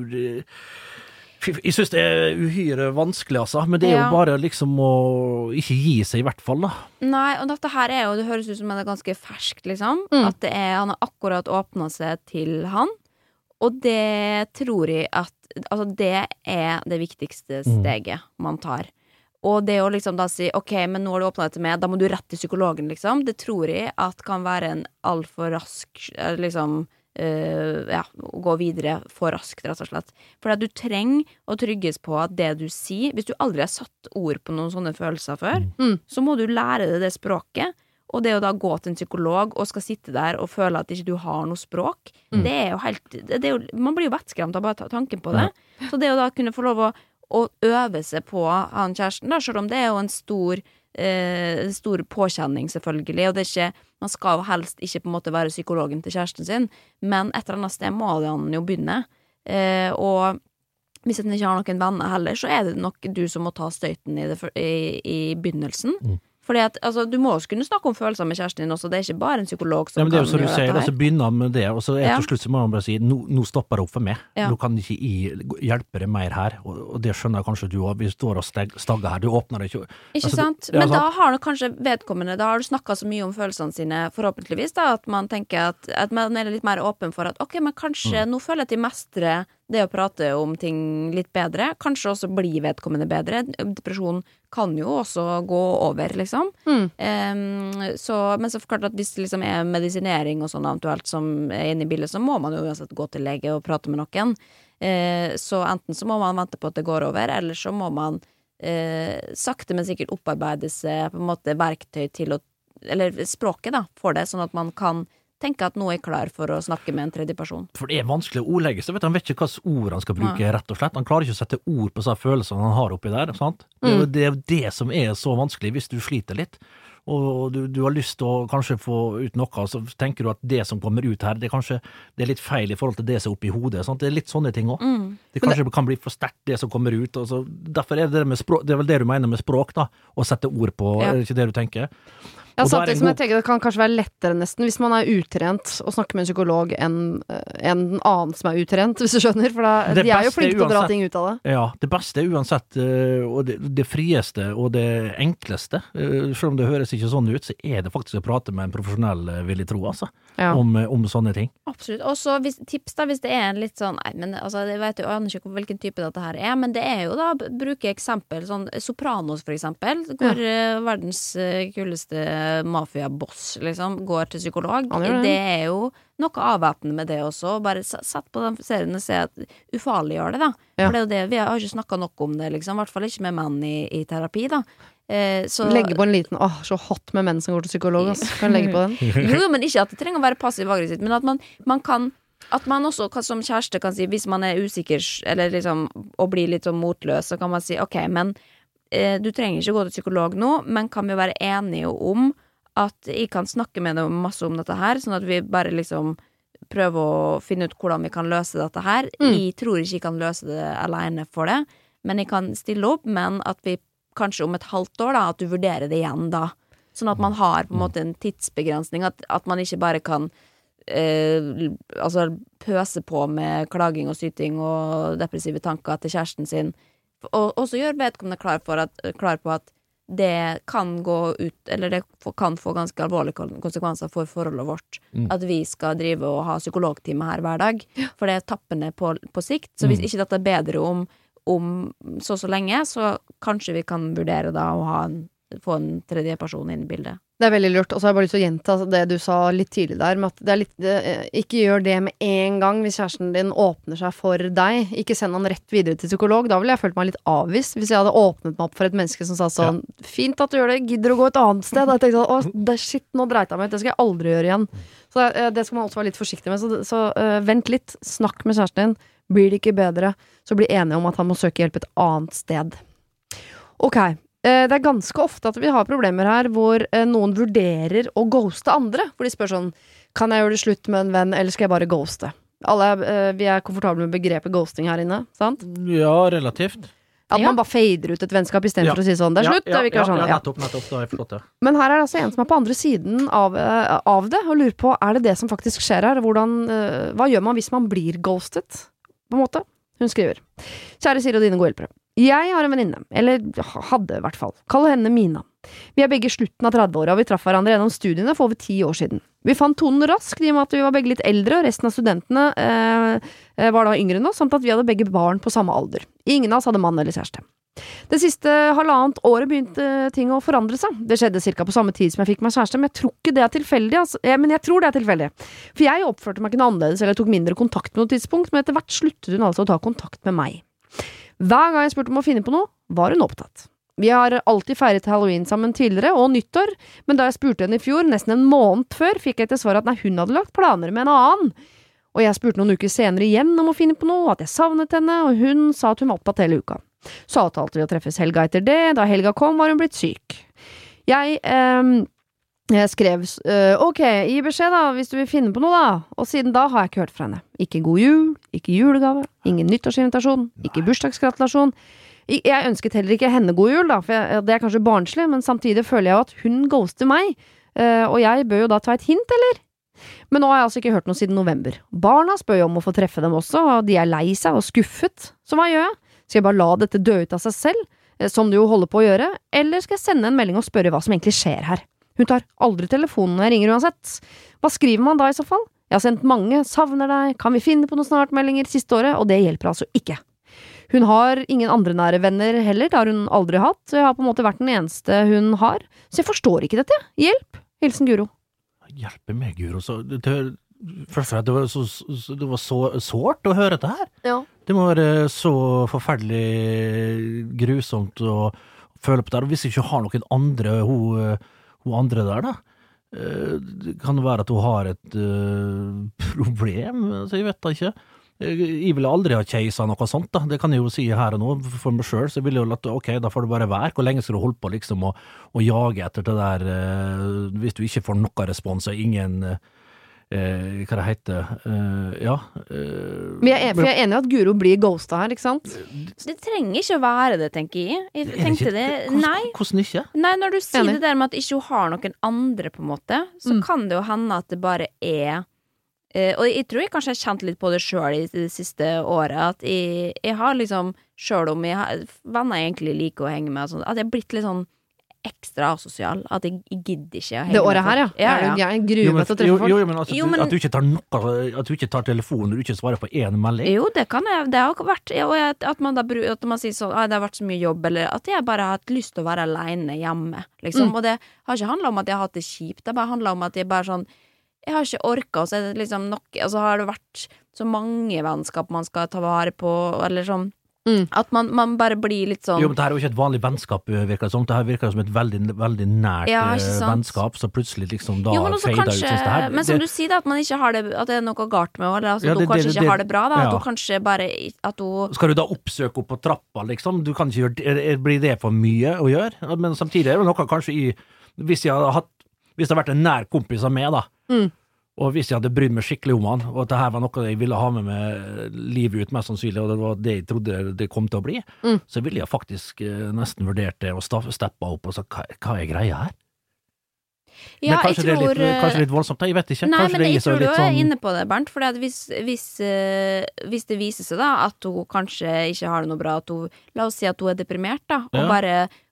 Jeg synes det uhyre vanskelig, altså. Men det jo bare liksom å ikke gi seg i hvert fall, da. Nei, og dette her jo, det høres ut som det ganske ferskt, liksom. At han har akkurat åpnet seg til han. Og det tror jeg at, altså det det viktigste steget man tar. Og det å liksom da si, ok, men nå har du åpnet det til meg, da må du rett til psykologen, liksom. Det tror jeg at kan være en alt for rask, liksom, gå videre for raskt, rett og slett. For at du trenger å trygges på at det du sier, hvis du aldri har satt ord på noen sånne følelser før, så må du lære deg det språket. Og det å da gå til en psykolog og skal sitte der og føle at ikke du har noe språk, det jo helt, man blir jo vettskremt av bare tanken på det. Så det å da kunne få lov å øve seg på han kjæresten, da, selv om det jo en stor påkjenning selvfølgelig, og det ikke, man skal jo helst ikke på en måte være psykologen til kjæresten sin, men et eller annet sted må han jo begynne, og hvis han ikke har noen venner heller, så det nok du som må ta støyten i begynnelsen. Fordi at, altså, du må også kunne snakke om følelser med kjæresten din også, det ikke bare en psykolog som kan gjøre dette her. Men det jo som du sier, så begynner med det, og så til slutt så må man bare si, nå stopper det opp for meg. Nå kan ikke hjelpe deg mer her, og det skjønner kanskje du også, vi står og stagger her, du åpner det ikke. Ikke sant? Men da har du kanskje vedkommende, da har du snakket så mye om følelsene sine, forhåpentligvis da, at man tenker at man litt mer åpen for at, ok, men kanskje nå føler jeg at de mestre det å prate om ting litt bedre, kanskje også bli vedkommende bedre. Depresjon kan jo også gå over, liksom. Men så klart at hvis det liksom medisinering og sånn eventuelt som inne i bildet, så må man jo uansett gå til lege og prate med noen. Så enten så må man vente på at det går over, eller så må man sakte, men sikkert opparbeide seg på en måte verktøy til å, eller språket da, for det, sånn at man kan tenke at nå klar for å snakke med en tredje person. For det vanskelig å ordlegge seg, han vet ikke hva ord han skal bruke, rett og slett. Han klarer ikke å sette ord på sånne følelser han har oppi der, sant? Det det som så vanskelig hvis du sliter litt, og du har lyst til å kanskje få ut noe, så tenker du at det som kommer ut her, det litt feil i forhold til det som er oppi hodet, sant? Det litt sånne ting også. Det kanskje kan bli for sterkt det som kommer ut, og så, derfor det med språk, det vel det du mener med språk da, å sette ord på, det ikke det du tenker? Ja, samtidig som jeg tenker det kan kanskje være lettere nesten hvis man utrent å snakke med en psykolog enn en annen som utrent, hvis du skjønner, for da, de jo flinke til å dra ting ut av det. Ja, det beste uansett, og det frieste og det enkleste, selv om det høres ikke sånn ut, så det faktisk å prate med en profesjonell, vil jeg tro, altså, om sånne ting. Absolutt, og så tips da, hvis det en litt sånn, nei, men altså, jeg vet jo, jeg aner ikke hvilken type dette her men det jo da, bruke eksempel, sånn Sopranos for eksempel, hvor verdens kuleste mafia-boss liksom, går til psykolog. Det jo noe avvæpnende med det også. Bare satt på den serien og se at ufarliggjør det da. For det jo det, vi har ikke snakket nok om det liksom, i hvert fall ikke med menn i terapi da. Så legge på en liten, så hot med menn som går til psykolog, kan legge på den. Jo, men ikke at det trenger å være passiv-aggressivt, men at man kan at man også som kjæreste kan si, hvis man usikker, eller liksom, og blir litt sånn motløs, så kan man si, ok, men du trenger ikke gå til psykolog nå, men kan vi være enige om at jeg kan snakke med deg masse om dette her, sånn at vi bare liksom prøver å finne ut hvordan vi kan løse dette her. Jeg tror ikke jeg kan løse det alene for det, men jeg kan stille opp, men at vi kanskje om et halvt år da, at du vurderer det igjen da. Sånn at man har på en måte en tidsbegrensning, at man ikke bare kan altså pøse på med klaging og syting og depressive tanker til kjæresten sin, og så gjør vedkommende klar på at det kan gå ut, eller det kan få ganske alvorlige konsekvenser for forholdet vårt, at vi skal drive og ha psykologtime her hver dag, for det tappende på sikt, så hvis ikke dette bedre om så lenge, så kanskje vi kan vurdere da å få en tredje person inn i bildet. Det veldig lurt, og så har jeg bare lyst til å gjenta det du sa litt tidlig der, med at det litt, ikke gjør det med en gang hvis kjæresten din åpner seg for deg. Ikke send han rett videre til psykolog. Da ville jeg følt meg litt avvist hvis jeg hadde åpnet meg opp for et menneske som sa sånn, fint at du gjør det, gidder å gå et annet sted. Da tenkte jeg sånn, shit, nå dreit jeg meg ut, det skal jeg aldri gjøre igjen. Så det skal man også være litt forsiktig med. Så vent litt, snakk med kjæresten din. Blir det ikke bedre, så bli enige om at han må søke hjelp et annet sted. Ok. Det ganske ofte at vi har problemer her hvor noen vurderer å ghoste andre, hvor de spør sånn, kan jeg gjøre det slutt med en venn, eller skal jeg bare ghoste? Vi komfortable med begrepet ghosting her inne, sant? Ja, relativt. At man bare fader ut et vennskap I stedet for å si sånn, det slutt, det vil ikke være sånn. Nettopp, da har jeg forstått det. Men her det altså en som på andre siden av det, og lurer på, det som faktisk skjer her? Hva gjør man hvis man blir ghostet? På en måte? Hun skriver, kjære Siri og dine gode hjelpere. Jeg har en venninne, eller hadde I hvert fall. Kall henne Mina. Vi begge slutten av 30-åra, og vi traff hverandre gjennom studiene for over 10 år siden. Vi fant tonen raskt I og med at vi var begge litt eldre, og resten av studentene var da yngre enn oss, samt at vi hadde begge barn på samme alder. Ingen av oss hadde mann eller kjæreste. Det siste halvannet året begynte ting å forandre seg. Det skjedde cirka på samme tid som jeg fikk meg kjæreste, men jeg tror ikke det tilfeldig. Men jeg tror det tilfeldig. For jeg oppførte meg ikke noe annerledes, eller tok mindre kontakt med noe tidspunkt, men etter hvert sluttet hun altså å ta kontakt med meg. Hver gang jeg spurte om å finne på noe, var hun opptatt. Vi har alltid feiret Halloween sammen tidligere, og nyttår, men da jeg spurte henne I fjor, nesten en måned før, fikk jeg til svar at hun hadde lagt planer med en annen. Og jeg spurte noen uker senere igjen om å finne på noe, at jeg savnet henne, og hun sa at hun var opptatt hele uka. Så avtalte vi å treffes helga etter det, da helga kom var hun blitt syk. Jeg skrev, ok, gi beskjed da, hvis du vil finne på noe da, og siden da har jeg ikke hørt fra henne. Ikke god jul, ikke julegave, ingen nyttårsinvitasjon, ikke bursdagsgratulasjon. Jeg ønsket heller ikke henne god jul da, for det kanskje barnslig, men samtidig føler jeg jo at hun ghoster meg, og jeg bør jo da ta et hint, eller? Men nå har jeg altså ikke hørt noe siden november. Barna spør jo om å få treffe dem også, og de lei seg og skuffet. Så hva gjør jeg? Skal jeg bare la dette dø ut av seg selv, som du jo holder på å gjøre, eller skal jeg sende en melding og spørre hva som egentlig skjer her? Hun tar aldri telefonen når jeg ringer uansett. Hva skriver man da I så fall? Jeg har sendt mange, savner deg, kan vi finne på noen snartmeldinger siste året, og det hjelper altså ikke. Hun har ingen andre nære venner heller, det har hun aldri hatt, så jeg har på en måte vært den eneste hun har, så jeg forstår ikke dette. Hjelp! Hilsen Guro. Hjelpe meg, Guro. Først og fremst, det var så sårt å høre det her. Ja. Det må være så forferdelig grusomt å føle på det, og hvis ikke hun har noen andre, hun andre der da, kan det være at hun har et problem, altså jeg vet da ikke. Jeg ville aldri ha kjeiset noe sånt da, det kan jeg jo si her og nå for meg selv, så jeg ville jo latt, ok, da får det bare være. Hvor lenge skal du holde på liksom å jage etter det der, hvis du ikke får noe respons og ingen hva det heter, ja. For jeg er enig I at Guro blir ghostet her, ikke sant? Det trenger ikke å være det, tenker jeg. Jeg tenkte det, nei. Hvordan ikke? Nei, når du sier det der med at ikke hun har noen andre på en måte, så kan det jo hende at det bare og jeg tror jeg kanskje har kjent litt på det selv I det siste året, at jeg har liksom, selv om venner jeg egentlig liker å henge med, at jeg har blitt litt sånn ekstra asosial, at jeg gidder ikke å henge det året her, ja. Jeg gruer meg til å treffe folk. Jo, men at du ikke tar noe, at du ikke tar telefonen, du ikke svarer på en melding. Jo, det kan jeg, det har vært, at man sier sånn, det har vært så mye jobb, eller at jeg bare har hatt lyst til å være alene hjemme, liksom, og det har ikke handlet om at jeg har hatt det kjipt, det bare handlet om at jeg bare sånn, jeg har ikke orket, og så det liksom nok, altså har det vært så mange vennskap man skal ta vare på, eller sånn, at man bare blir litt sånn. Jo, men det her jo ikke et vanlig vennskap, virker det som. Det her virker som et veldig, veldig nært vennskap, så plutselig liksom da feider ut det her. Men som du sier da, at man ikke har det, at det er noe galt med henne, eller altså, at hun kanskje ikke har det bra da, at hun kanskje bare, at hun... Skal du da oppsøke opp på trappa, liksom? Du kan ikke gjøre, blir det for mye å gjøre? Men samtidig det noe kanskje hvis det har vært en nær kompis av meg da, og hvis jeg hadde brydd meg skikkelig om han, og at dette var noe jeg ville ha med livet ut mest sannsynlig, og det var det jeg trodde det kom til å bli, så ville jeg faktisk nesten vurdert det og steppe opp og sa, hva greia her? Ja, men kanskje det er litt voldsomt, jeg vet ikke. Nei, kanskje men jeg tror du sånn... inne på det, Bernt, for hvis det viser seg da, at hun kanskje ikke har det noe bra, at hun, la oss si at hun er deprimert da, og bare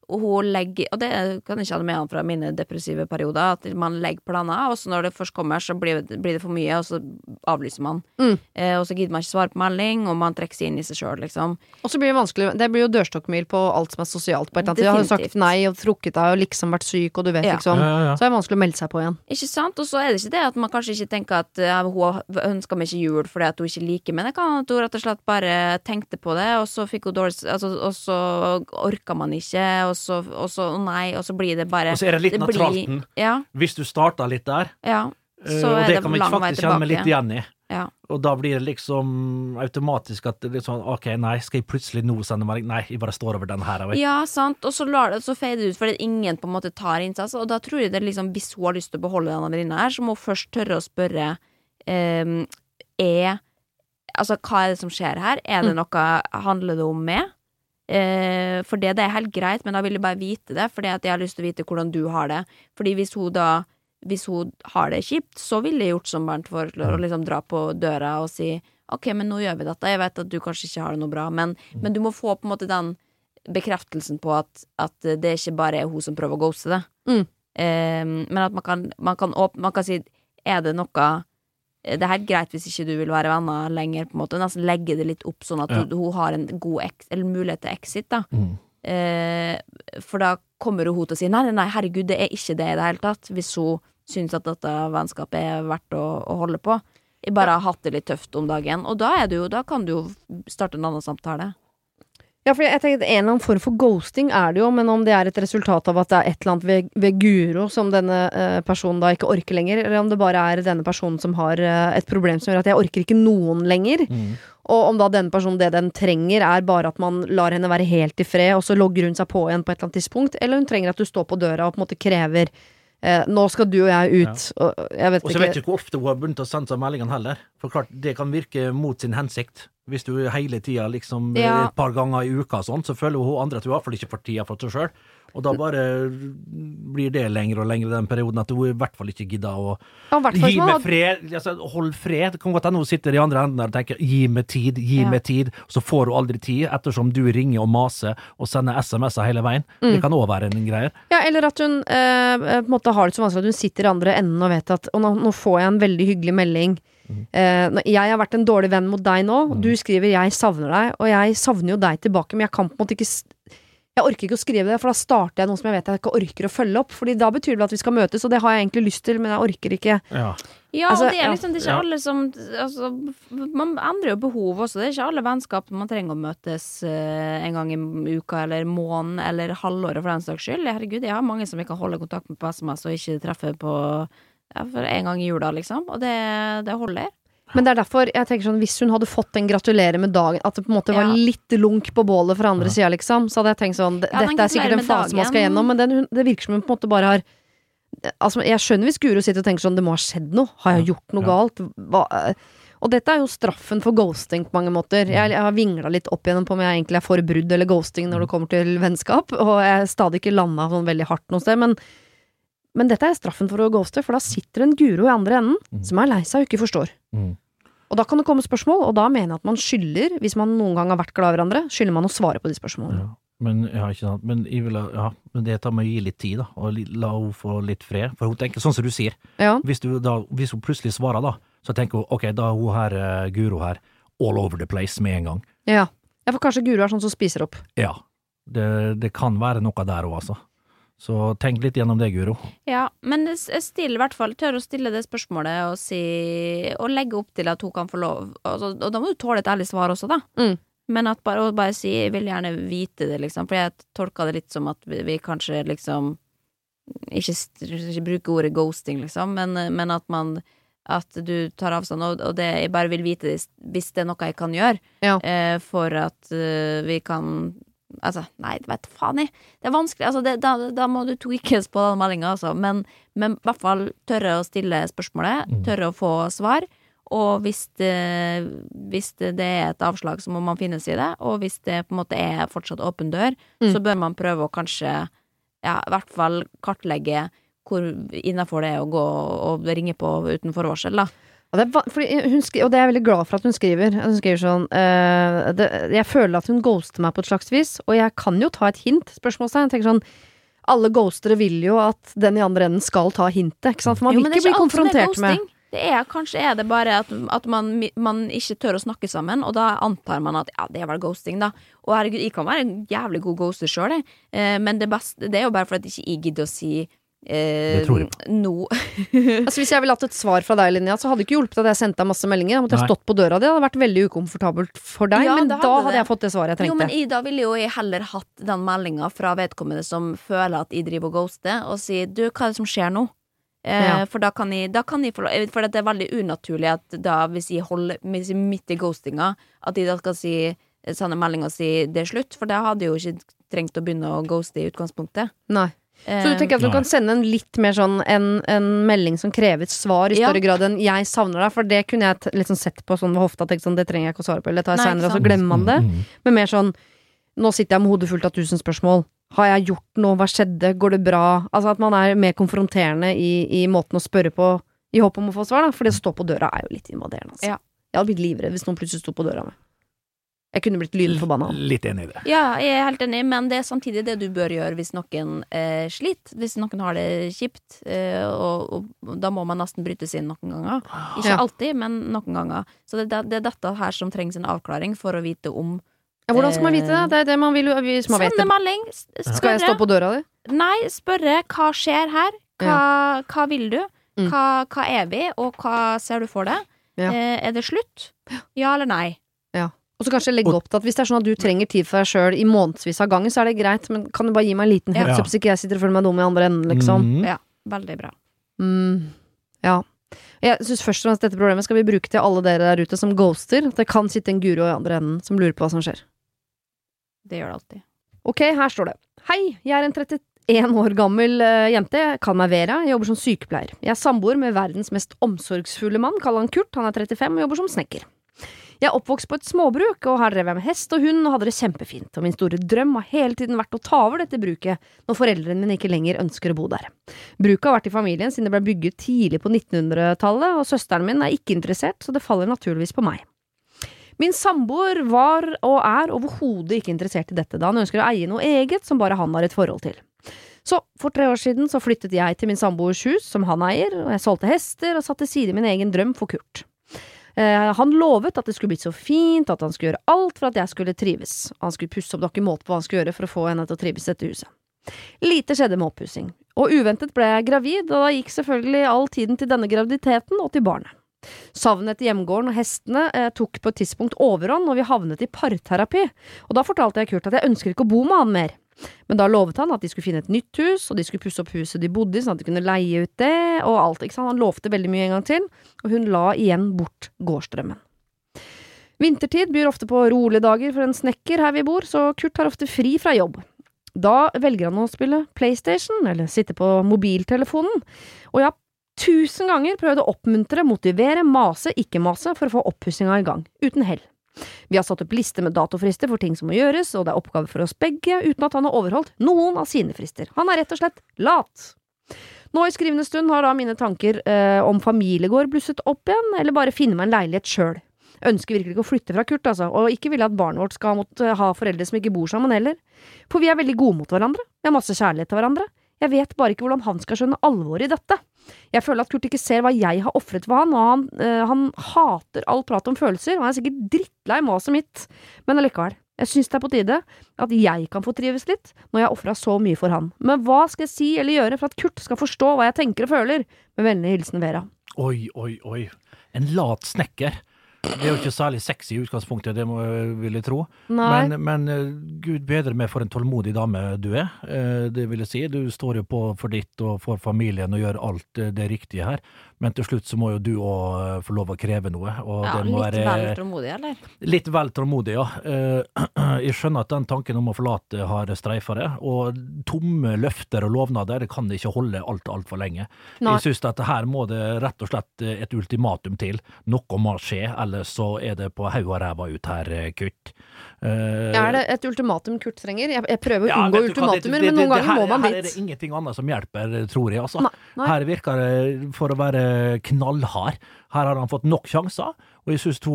hun legger, og det kan jeg ikke ha med han fra mine depressive perioder, at man legger planer, og så når det først kommer, så blir det for mye, og så avlyser man. Og så gidder man ikke svare på melding, og man trekker seg inn i seg selv, liksom. Og så blir det vanskelig, det blir jo dørstokkmil på alt som er sosialt på et eller annet. Jeg har jo sagt nei, og trukket deg, og liksom vært syk, og du vet liksom. Så er det vanskelig å melde seg på igjen. Ikke sant? Og så er det ikke det at man kanskje ikke tenker at hun ønsker meg ikke jul fordi at hun ikke liker, men det kan at hun rett og slett bare tenkte på det, og så fikk hun dårlig, og så orker man ikke, og så nei, og så blir det bare og så er det litt naturalten hvis du starter litt der så og det kan vi faktisk kjenne litt igjen i og da blir det liksom automatisk at det er sånn, ok, nei, skal jeg plutselig nå sende melding? Nei, jeg bare står over den her sant, og så lar det så fade ut fordi ingen på en måte tar innsats, og da tror jeg det liksom, hvis hun har lyst til å beholde denne venninna her, så må hun først tørre å spørre altså, hva er det som skjer her? Er det noe, handler det om meg? For det er helt greit, men da vil jeg bare vite det, fordi at jeg har lyst til å vite hvordan du har det. Fordi hvis hun har det kjipt, så ville jeg gjort som Bernt for å liksom dra på døra og si ok, men nå gjør vi dette, jeg vet at du kanskje ikke har det noe bra, men du må få på en måte den bekreftelsen på at det ikke bare er hun som prøver å ghoste det. Men at man kan si, er det noe, det er helt greit hvis ikke du vil være venner lenger, på en måte, nesten legge det litt opp sånn at hun har en god mulighet til exit da. For da kommer hun til å si nei, herregud, det er ikke det i det hele tatt, hvis hun synes at dette vennskapet er verdt å holde på. Jeg bare har hatt det litt tøft om dagen, og da kan du jo starte en annen samtale. Ja, for jeg tenker at en eller annen form for ghosting er det jo, men om det er et resultat av at det er et eller annet ved Guro som denne personen da ikke orker lenger, eller om det bare er denne personen som har et problem som gjør at jeg orker ikke noen lenger, og om da denne personen, det den trenger er bare at man lar henne være helt i fred, og så logger hun seg på igjen på et eller annet tidspunkt, eller hun trenger at du står på døra og på en måte krever nå skal du og jeg ut og jeg vet ikke. Og så vet du ikke hvor ofte hun har begynt å sende seg meldingen heller, for klart, det kan virke mot sin hensikt. Hvis du hele tida liksom et par ganger i uka sånn, så føler hun andre at hun har for ikke for tida for seg selv, og da bare blir det lenger og lenger i den perioden at hun i hvert fall ikke gidder å gi meg fred, altså, hold fred. Det kan godt hende hun sitter i andre enden og tenker gi meg tid, så får hun aldri tid ettersom du ringer og maser og sender SMS-er hele veien. Det kan også være en greie. Ja, eller at hun på en måte har det så vanskelig at hun sitter i andre enden og vet at nå får jeg en veldig hyggelig melding. Jeg har vært en dårlig venn mot deg nå, du skriver jeg savner deg, og jeg savner jo deg tilbake, men jeg kan på en måte ikke jeg orker ikke å skrive det, for da starter jeg noe som jeg vet jeg ikke orker å følge opp, fordi da betyr det at vi skal møtes, og det har jeg egentlig lyst til, men jeg orker ikke altså, det er liksom det er ikke alle som altså, man endrer jo behov også, det er ikke alle vennskap man trenger å møtes en gang i uka, eller måneden, eller halvåret for den saks skyld. Herregud, jeg har mange som jeg kan holde kontakt med på SMS og ikke treffe på for en gang i jula, liksom, og det holder. Men det er derfor jeg tenker sånn, hvis hun hadde fått en gratulerer med dagen, at det på en måte var litt lunk på bålet fra andre siden, liksom, så hadde jeg tenkt sånn, dette er sikkert en fase man skal gjennom, men det virker som hun på en måte bare har altså, jeg skjønner hvis Guro sitter og tenker sånn, det må ha skjedd noe, har jeg gjort noe galt? Og dette er jo straffen for ghosting på mange måter. Jeg har vinglet litt opp igjennom på om jeg egentlig er for brudd eller ghosting når det kommer til vennskap, og jeg har stadig ikke landet sånn veldig hardt noe sted, men dette er straffen for å ghoste, for da sitter en Guro i andre enden som er lei seg og ikke forstår. Og da kan det komme spørsmål, og da mener jeg at man skylder, hvis man noen gang har vært glad i hverandre, skylder man å svare på de spørsmålene. Men, ikke sant, men det tar med å gi litt tid da, og la henne få litt fred, for hun tenker sånn som du sier. Hvis hun plutselig svarer da, så tenker hun, ok, da er hun her, Guro her, all over the place med en gang. Ja, for kanskje Guro er sånn som spiser opp. Ja, det kan være noe der også, altså. Så tenk litt gjennom det, Guro. Ja, men still i hvert fall, tør å stille det spørsmålet og legge opp til at hun kan få lov, og da må du tåle et ærlig svar også da. Men at bare si, jeg vil gjerne vite det liksom, for jeg tolker det litt som at vi kanskje liksom ikke bruker ordet ghosting liksom, men at du tar avstand, og det, jeg bare vil vite det, hvis det er noe jeg kan gjøre, for at vi kan altså, nei, vet faen jeg det er vanskelig, altså da må du tweakes på den meldingen altså, men i hvert fall tørre å stille spørsmålet, tørre å få svar, og hvis det er et avslag så må man finne seg i det, og hvis det på en måte er fortsatt åpen dør, så bør man prøve å kanskje i hvert fall kartlegge hvor innenfor det er å gå og ringe på utenfor varsel da. Og det er jeg veldig glad for at hun skriver. Hun skriver sånn jeg føler at hun ghoster meg på et slags vis, og jeg kan jo ta et hint, spørsmålstegn. Jeg tenker sånn, alle ghostere vil jo at den i andre enden skal ta hintet, ikke sant? For man vil ikke bli konfrontert med. Kanskje er det bare at man ikke tør å snakke sammen, og da antar man at det er vel ghosting, da. Og herregud, jeg kan være en jævlig god ghoster selv, men det er jo bare for at ikke jeg gidder å si det tror jeg. Altså hvis jeg ville hatt et svar fra deg, Linnea, så hadde det ikke hjulpet at jeg sendte deg masse meldinger. Da måtte jeg stått på døra di, det hadde vært veldig ukomfortabelt for deg, men da hadde jeg fått det svaret jeg trengte. Jo, men da ville jo jeg heller hatt den meldingen fra vedkommende som føler at jeg driver og ghoster, og si, du, hva er det som skjer nå? For da kan jeg for det er veldig unaturlig at da, hvis jeg holder midt i ghostinga, at jeg da skal sende melding og si det er slutt, for da hadde jeg jo ikke trengt å begynne å ghoste i utgangspunktet. Nei. Så du tenker at du kan sende en litt mer sånn en melding som krever et svar i større grad enn jeg savner deg, for det kunne jeg litt sånn sett på sånn ved hofta, tenkt sånn, det trenger jeg ikke å svare på, eller det tar jeg senere, og så glemmer man det. Men mer sånn, nå sitter jeg med hodet fullt av 1000 spørsmål. Har jeg gjort noe? Hva skjedde? Går det bra? Altså at man er mer konfronterende i måten å spørre på, i håp om å få svar, da. For det å stå på døra er jo litt invaderende, altså. Ja. Jeg hadde blitt livredd hvis noen plutselig sto på døra med. Jeg kunne blitt lynforbanna. Litt enig i det. Ja, jeg er helt enig, men det er samtidig det du bør gjøre hvis noen sliter, hvis noen har det kjipt, og da må man nesten brytes inn noen ganger. Ikke alltid, men noen ganger. Så det er dette her som trengs en avklaring for å vite om hvordan skal man vite det? Det er det man vil hvis man vet det. Sende melding, spørre. Skal jeg stå på døra di? Nei, spørre, hva skjer her? Hva vil du? Hva er vi, og hva ser du for deg? Er det slutt? Ja eller nei? Ja. Og så kanskje legge opp til at hvis det er sånn at du trenger tid for deg selv i månedsvis av gangen, så er det greit, men kan du bare gi meg en liten heads up så ikke jeg sitter og føler meg dum i andre enden, liksom? Ja, veldig bra. Ja. Jeg synes først og fremst dette problemet skal vi bruke til alle dere der ute som ghoster. At det kan sitte en guro i andre enden som lurer på hva som skjer. Det gjør det alltid. Ok, her står det. Hei, jeg er en 31 år gammel jente. Jeg kaller meg Vera. Jeg jobber som sykepleier. Jeg er samboer med verdens mest omsorgsfulle mann. Kaller han Kurt. Han er 35 og jobber som snekker. Jeg er oppvokst på et småbruk, og her drev jeg med hest og hund og hadde det kjempefint. Og min store drøm har hele tiden vært å ta over dette bruket når foreldrene mine ikke lenger ønsker å bo der. Bruket har vært i familien siden det ble bygget tidlig på 1900-tallet, og søsteren min er ikke interessert, så det faller naturligvis på meg. Min samboer var og er overhodet ikke interessert i dette, da han ønsker å eie noe eget som bare han har et forhold til. Så for 3 år siden så flyttet jeg til min samboers hus som han eier, og jeg solgte hester og satte til side min egen drøm for Kurt. Han lovet at det skulle bli så fint, at han skulle gjøre alt for at jeg skulle trives. Han skulle pusse opp noen måte på hva han skulle gjøre for å få henne til å trives i dette huset. Lite skjedde med oppussing, og uventet ble jeg gravid, og da gikk selvfølgelig all tiden til denne graviditeten og til barnet. Savnet etter hjemgården og hestene tok på et tidspunkt overhånd, og vi havnet i parterapi, og da fortalte jeg Kurt at jeg ønsker ikke å bo med han mer. Men da lovet han at de skulle finne et nytt hus, og de skulle pusse opp huset de bodde i, sånn at de kunne leie ut det, og alt, ikke sant? Han lovte veldig mye en gang til, og hun la igjen bort gårdsdrømmen. Vintertid byr ofte på rolige dager for en snekker her vi bor, så Kurt har ofte fri fra jobb. Da velger han å spille PlayStation, eller sitte på mobiltelefonen, og jeg har 1000 ganger prøvd å oppmuntre, motivere, mase, ikke mase, for å få oppussinga i gang, uten hell. Vi har satt opp liste med datofrister for ting som må gjøres, og det er oppgave for oss begge, uten at han har overholdt noen av sine frister. Han er rett og slett lat. Nå i skrivende stund har da mine tanker om familiegård blusset opp igjen, eller bare finne meg en leilighet selv. Ønsker virkelig ikke å flytte fra Kurt, altså, og ikke vil at barnet vårt skal måtte ha foreldre som ikke bor sammen heller. For vi er veldig gode mot hverandre, vi har masse kjærlighet til hverandre. Jeg vet bare ikke hvordan han skal skjønne alvoret i dette. Jeg føler at Kurt ikke ser hva jeg har offret for han, og han hater all prat om følelser, og han er sikkert drittlei maset mitt. Men allikevel, jeg synes det er på tide at jeg kan få trives litt, når jeg har offret så mye for han. Men hva skal jeg si eller gjøre for at Kurt skal forstå hva jeg tenker og føler? Med vennlig hilsen Vera. Oi. En lat snekker. Det er jo ikke særlig sexy i utgangspunktet, det vil jeg tro. Men Gud bedre meg for en tålmodig dame du er, det vil jeg si. Du står jo på for ditt og for familien og gjør alt det riktige her. Men til slutt så må jo du også få lov å kreve noe. Og ja, det må litt vel tålmodig, eller? Litt vel tålmodig, ja. Jeg skjønner at den tanken om å forlate har streifet det, og tomme løfter og lovnader, det kan ikke holde alt for lenge. Nei. Jeg synes at her må det rett og slett et ultimatum til. Noe må skje, ellers så er det på haug og ræva ut her, Kurt. Er det et ultimatum Kurt trenger? Jeg prøver å unngå ultimatumer, men noen ganger må man dit. Her er det ingenting annet som hjelper, tror jeg. Altså. Nei. Her virker det for å være knallhard. Her har han fått nok sjanser, og jeg synes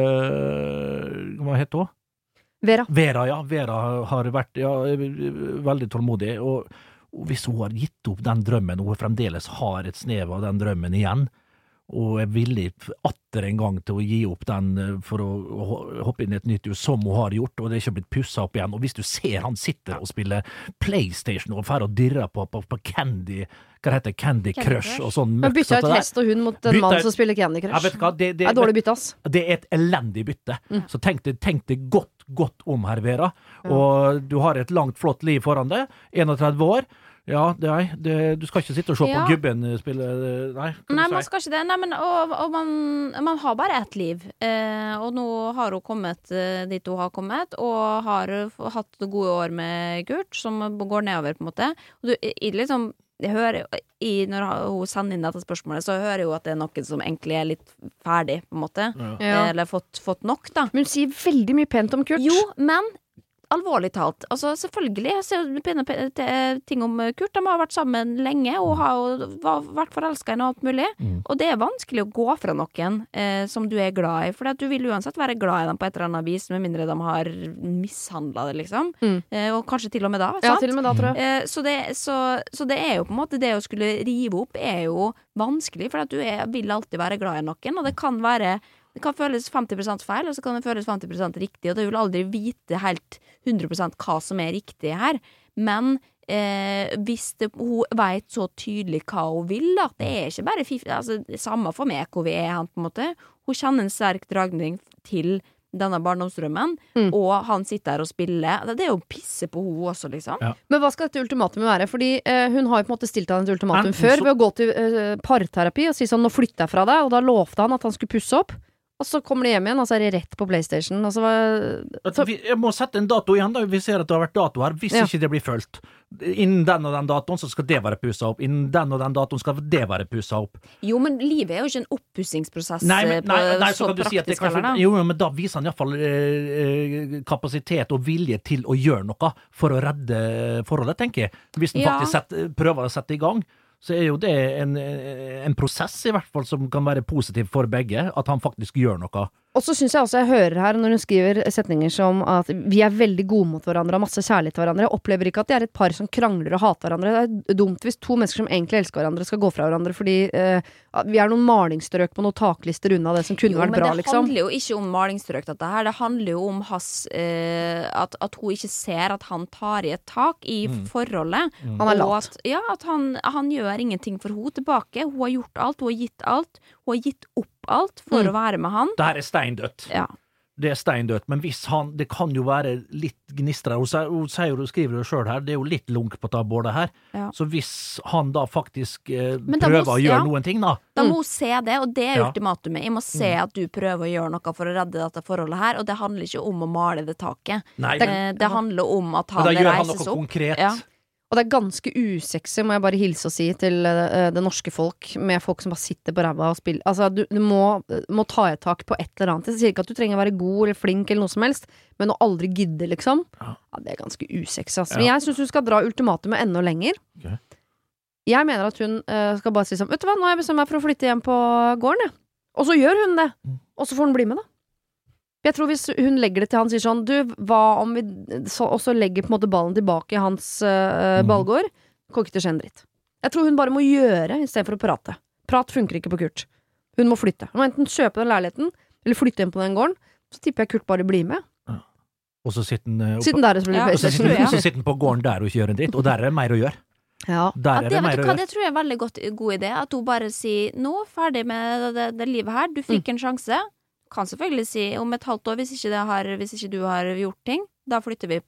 hva heter hun? Vera, ja. Vera har vært veldig tålmodig, og hvis hun har gitt opp den drømmen, og hun fremdeles har et snev av den drømmen igjen, og er villig atter en gang til å gi opp den for å hoppe inn i et nytt hus, som hun har gjort, og det er ikke blitt pusset opp igjen. Og hvis du ser han sitter og spiller PlayStation og fer og dirrer på Candy, hva det heter, Candy Crush og sånn. Men bytter et hest og hund mot en mann som spiller Candy Crush. Vet du hva, det er dårlig bytte, ass. Det er et elendig bytte. Så tenk deg godt om, herr Vera. Og du har et langt, flott liv foran deg, 31 år. Ja, du skal ikke sitte og se på gubben spille, nei man skal ikke det, nei, men og man har bare ett liv, og nå har hun kommet dit hun har kommet, og har hatt gode år med Kurt, som går nedover på en måte, og liksom, jeg hører, når hun sender inn dette spørsmålet, så hører jeg jo at det er noe som egentlig er litt ferdig, på en måte, eller fått nok da. Men hun sier veldig mye pent om Kurt. Jo, men alvorlig talt, altså selvfølgelig jeg ser pene ting om Kurt, de har vært sammen lenge og har vært forelsket i noe alt mulig, og det er vanskelig å gå fra noen som du er glad i, for du vil uansett være glad i dem på et eller annet vis, med mindre de har mishandlet det liksom, og kanskje til og med da, sant? Ja, til og med da, tror jeg. Så det er jo på en måte, det å skulle rive opp er jo vanskelig, for at du vil alltid være glad i noen, og det kan føles 50% feil, og så kan det føles 50% riktig, og du vil aldri vite helt 100% hva som er riktig her. Men hvis hun vet så tydelig hva hun vil, da, det er ikke bare samme for meg hvor vi er han, på en måte. Hun kjenner en sterk dragning til denne barndomsdrømmen, og han sitter her og spiller. Det er jo pisse på hun også, liksom. Ja. Men hva skal dette ultimatumet være? Fordi hun har jo på en måte stilt han et ultimatum før ved å gå til parterapi og si sånn, nå flytter jeg fra deg, og da lovte han at han skulle pusse opp. Og så kommer de hjem igjen, og så er de rett på PlayStation. Altså, jeg må sette en dato igjen, da. Vi ser at det har vært dato her. Hvis ikke det blir følt. Innen den og den datoen, så skal det være pusset opp. Innen den og den datoen skal det være pusset opp. Jo, men livet er jo ikke en oppussingsprosess nei, så kan du si at det kanskje, jo, men da viser han i hvert fall kapasitet og vilje til å gjøre noe for å redde forholdet, tenker jeg. Hvis han faktisk prøver å sette i gang, så er jo det en prosess i hvert fall som kan være positiv for begge, at han faktisk gjør noe. Og så synes jeg også jeg hører her når hun skriver setninger som at vi er veldig gode mot hverandre, har masse kjærlighet til hverandre. Jeg opplever ikke at de er et par som krangler og hater hverandre. Det er dumt hvis to mennesker som egentlig elsker hverandre skal gå fra hverandre, fordi vi er noen malingsstrøk på noen taklister unna det som kunne vært bra, liksom. Men det handler jo ikke om malingsstrøk dette her, det handler jo om at hun ikke ser at han tar i et tak i forholdet. Han er lat. At han gjør ingenting for hun tilbake. Hun har gjort alt, hun har gitt alt, hun har gitt opp alt for å være med han. Det her er steindødt. Ja. Det er steindødt, men hvis han, det kan jo være litt gnistre, hun skriver det selv her, det er jo litt lunk på tabbordet her, så hvis han da faktisk prøver å gjøre noen ting da. Da må hun se det, og det er ultimatumet. Jeg må se at du prøver å gjøre noe for å redde dette forholdet her, og det handler ikke om å male det taket. Nei, det handler om at han reises opp. Da gjør han noe konkret. Ja. Og det er ganske usexy, må jeg bare hilse og si til det norske folk, med folk som bare sitter på ræva og spiller. Altså, du må ta et tak på et eller annet. Jeg sier ikke at du trenger å være god eller flink eller noe som helst, men å aldri gidde, liksom. Ja, det er ganske usexy, altså. Men jeg synes hun skal dra ultimatumet enda lenger. Okay. Jeg mener at hun skal bare si sånn, vet du hva, nå har jeg bestemt meg for å flytte hjem på gården, jeg. Og så gjør hun det. Og så får hun bli med, da. Jeg tror hvis hun legger det til han, sier sånn, du, hva om vi og så legger på en måte ballen tilbake i hans ballgård, kommer ikke til å skje en dritt. Jeg tror hun bare må gjøre i stedet for å prate. Prat funker ikke på Kurt. Hun må flytte. Hun må enten kjøpe den leiligheten, eller flytte inn på den gården, så tipper jeg Kurt bare blir med. Ja. Og så sitter han der, så sitter han på gården der og ikke gjør en dritt, og der er det mer å gjøre. Ja. Det tror jeg er en veldig god idé, at hun bare sier, nå, ferdig med det livet her, du fikk en sjanse. Kan selvfølgelig si om et halvt år, hvis ikke du har gjort ting, da blir vi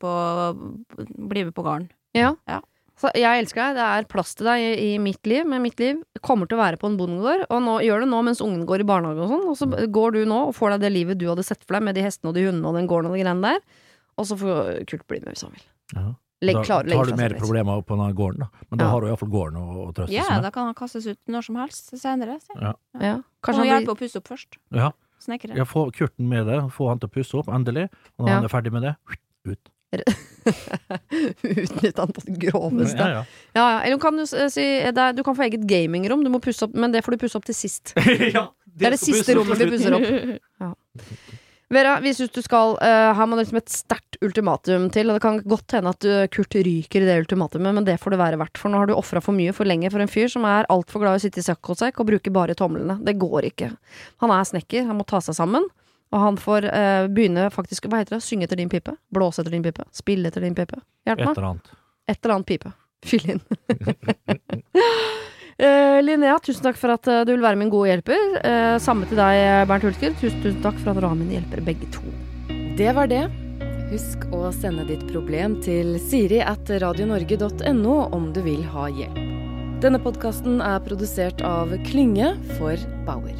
på gården. Ja. Så jeg elsker deg, det er plass til deg i mitt liv, men mitt liv kommer til å være på en bondegård, og gjør det nå mens ungen går i barnehage og sånn, og så går du nå og får deg det livet du hadde sett for deg med de hestene og de hundene og den gården og de greiene der, og så får Kurt bli med hvis han vil. Ja. Da tar du mer problemer på denne gården da. Men da har du i hvert fall gården å trøste seg med. Ja, da kan han kastes ut når som helst senere. Ja. Kanskje han hjelper å pusse opp først. Ja. Få Kurten med det, få han til å pusse opp endelig, og når han er ferdig med det, ut. Utnytte han på det groveste. Ja. Eller kan du si du kan få eget gamingrom, du må pusse opp, men det får du pusse opp til sist. Ja, det det siste rommet vi pusser opp. Ja. Vera, vi synes du skal her må det liksom et sterkt ultimatum til, og det kan godt hende at Kurt ryker i det ultimatumet, men det får det være verdt, for nå har du offret for mye for lenge for en fyr som alt for glad i å sitte i sekk og bruker bare tomlene. Det går ikke. Han snekker, han må ta seg sammen, og han får begynne faktisk, hva heter det, synge etter din pipe, blåse etter din pipe, spille etter din pipe. Hjelp meg. Et eller annet pipe. Fyll inn. Linnea, tusen takk for at du vil være min gode hjelper. Samme til deg, Bernt Hulsker. Tusen takk for at dere var mine hjelpere begge to. Det var det. Husk å sende ditt problem til siri@radionorge.no om du vil ha hjelp. Denne podcasten produsert av Klynge for Bauer.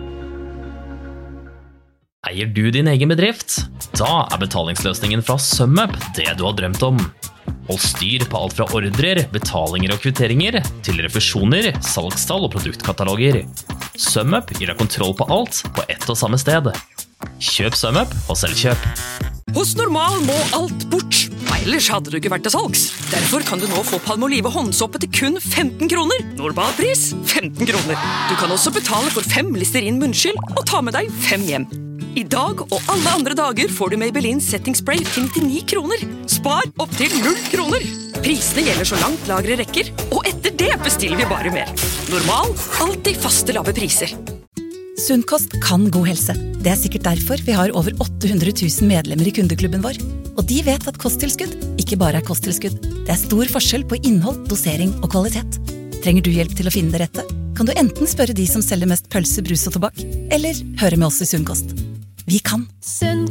Eier du din egen bedrift? Da betalingsløsningen fra SumUp det du har drømt om. Hold styr på alt fra ordrer, betalinger og kvitteringer til refusjoner, salgstall og produktkataloger. SumUp gir deg kontroll på alt på ett og samme sted. Kjøp SumUp og selvkjøp. Hos Normal må alt bort, ellers hadde du ikke vært til salgs. Derfor kan du nå få Palmolive håndsåpe til kun 15 kroner. Normalpris 15 kroner. Du kan også betale for 5 Listerin munnskyld og ta med deg 5 hjem. I dag og alle andre dager får du Maybelline Setting Spray til 99 kroner. Spar opp til 0 kroner. Prisene gjelder så langt lagre rekker, og etter det bestiller vi bare mer. Normal, alltid faste lave priser. Sunnkost kan god helse. Det sikkert derfor vi har over 800 000 medlemmer i kundeklubben vår. Og de vet at kosttilskudd ikke bare kosttilskudd. Det stor forskjell på innhold, dosering og kvalitet. Trenger du hjelp til å finne det rette? Kan du enten spørre de som selger mest pølse, brus og tobakk, eller høre med oss i Sunnkost. Vi kan.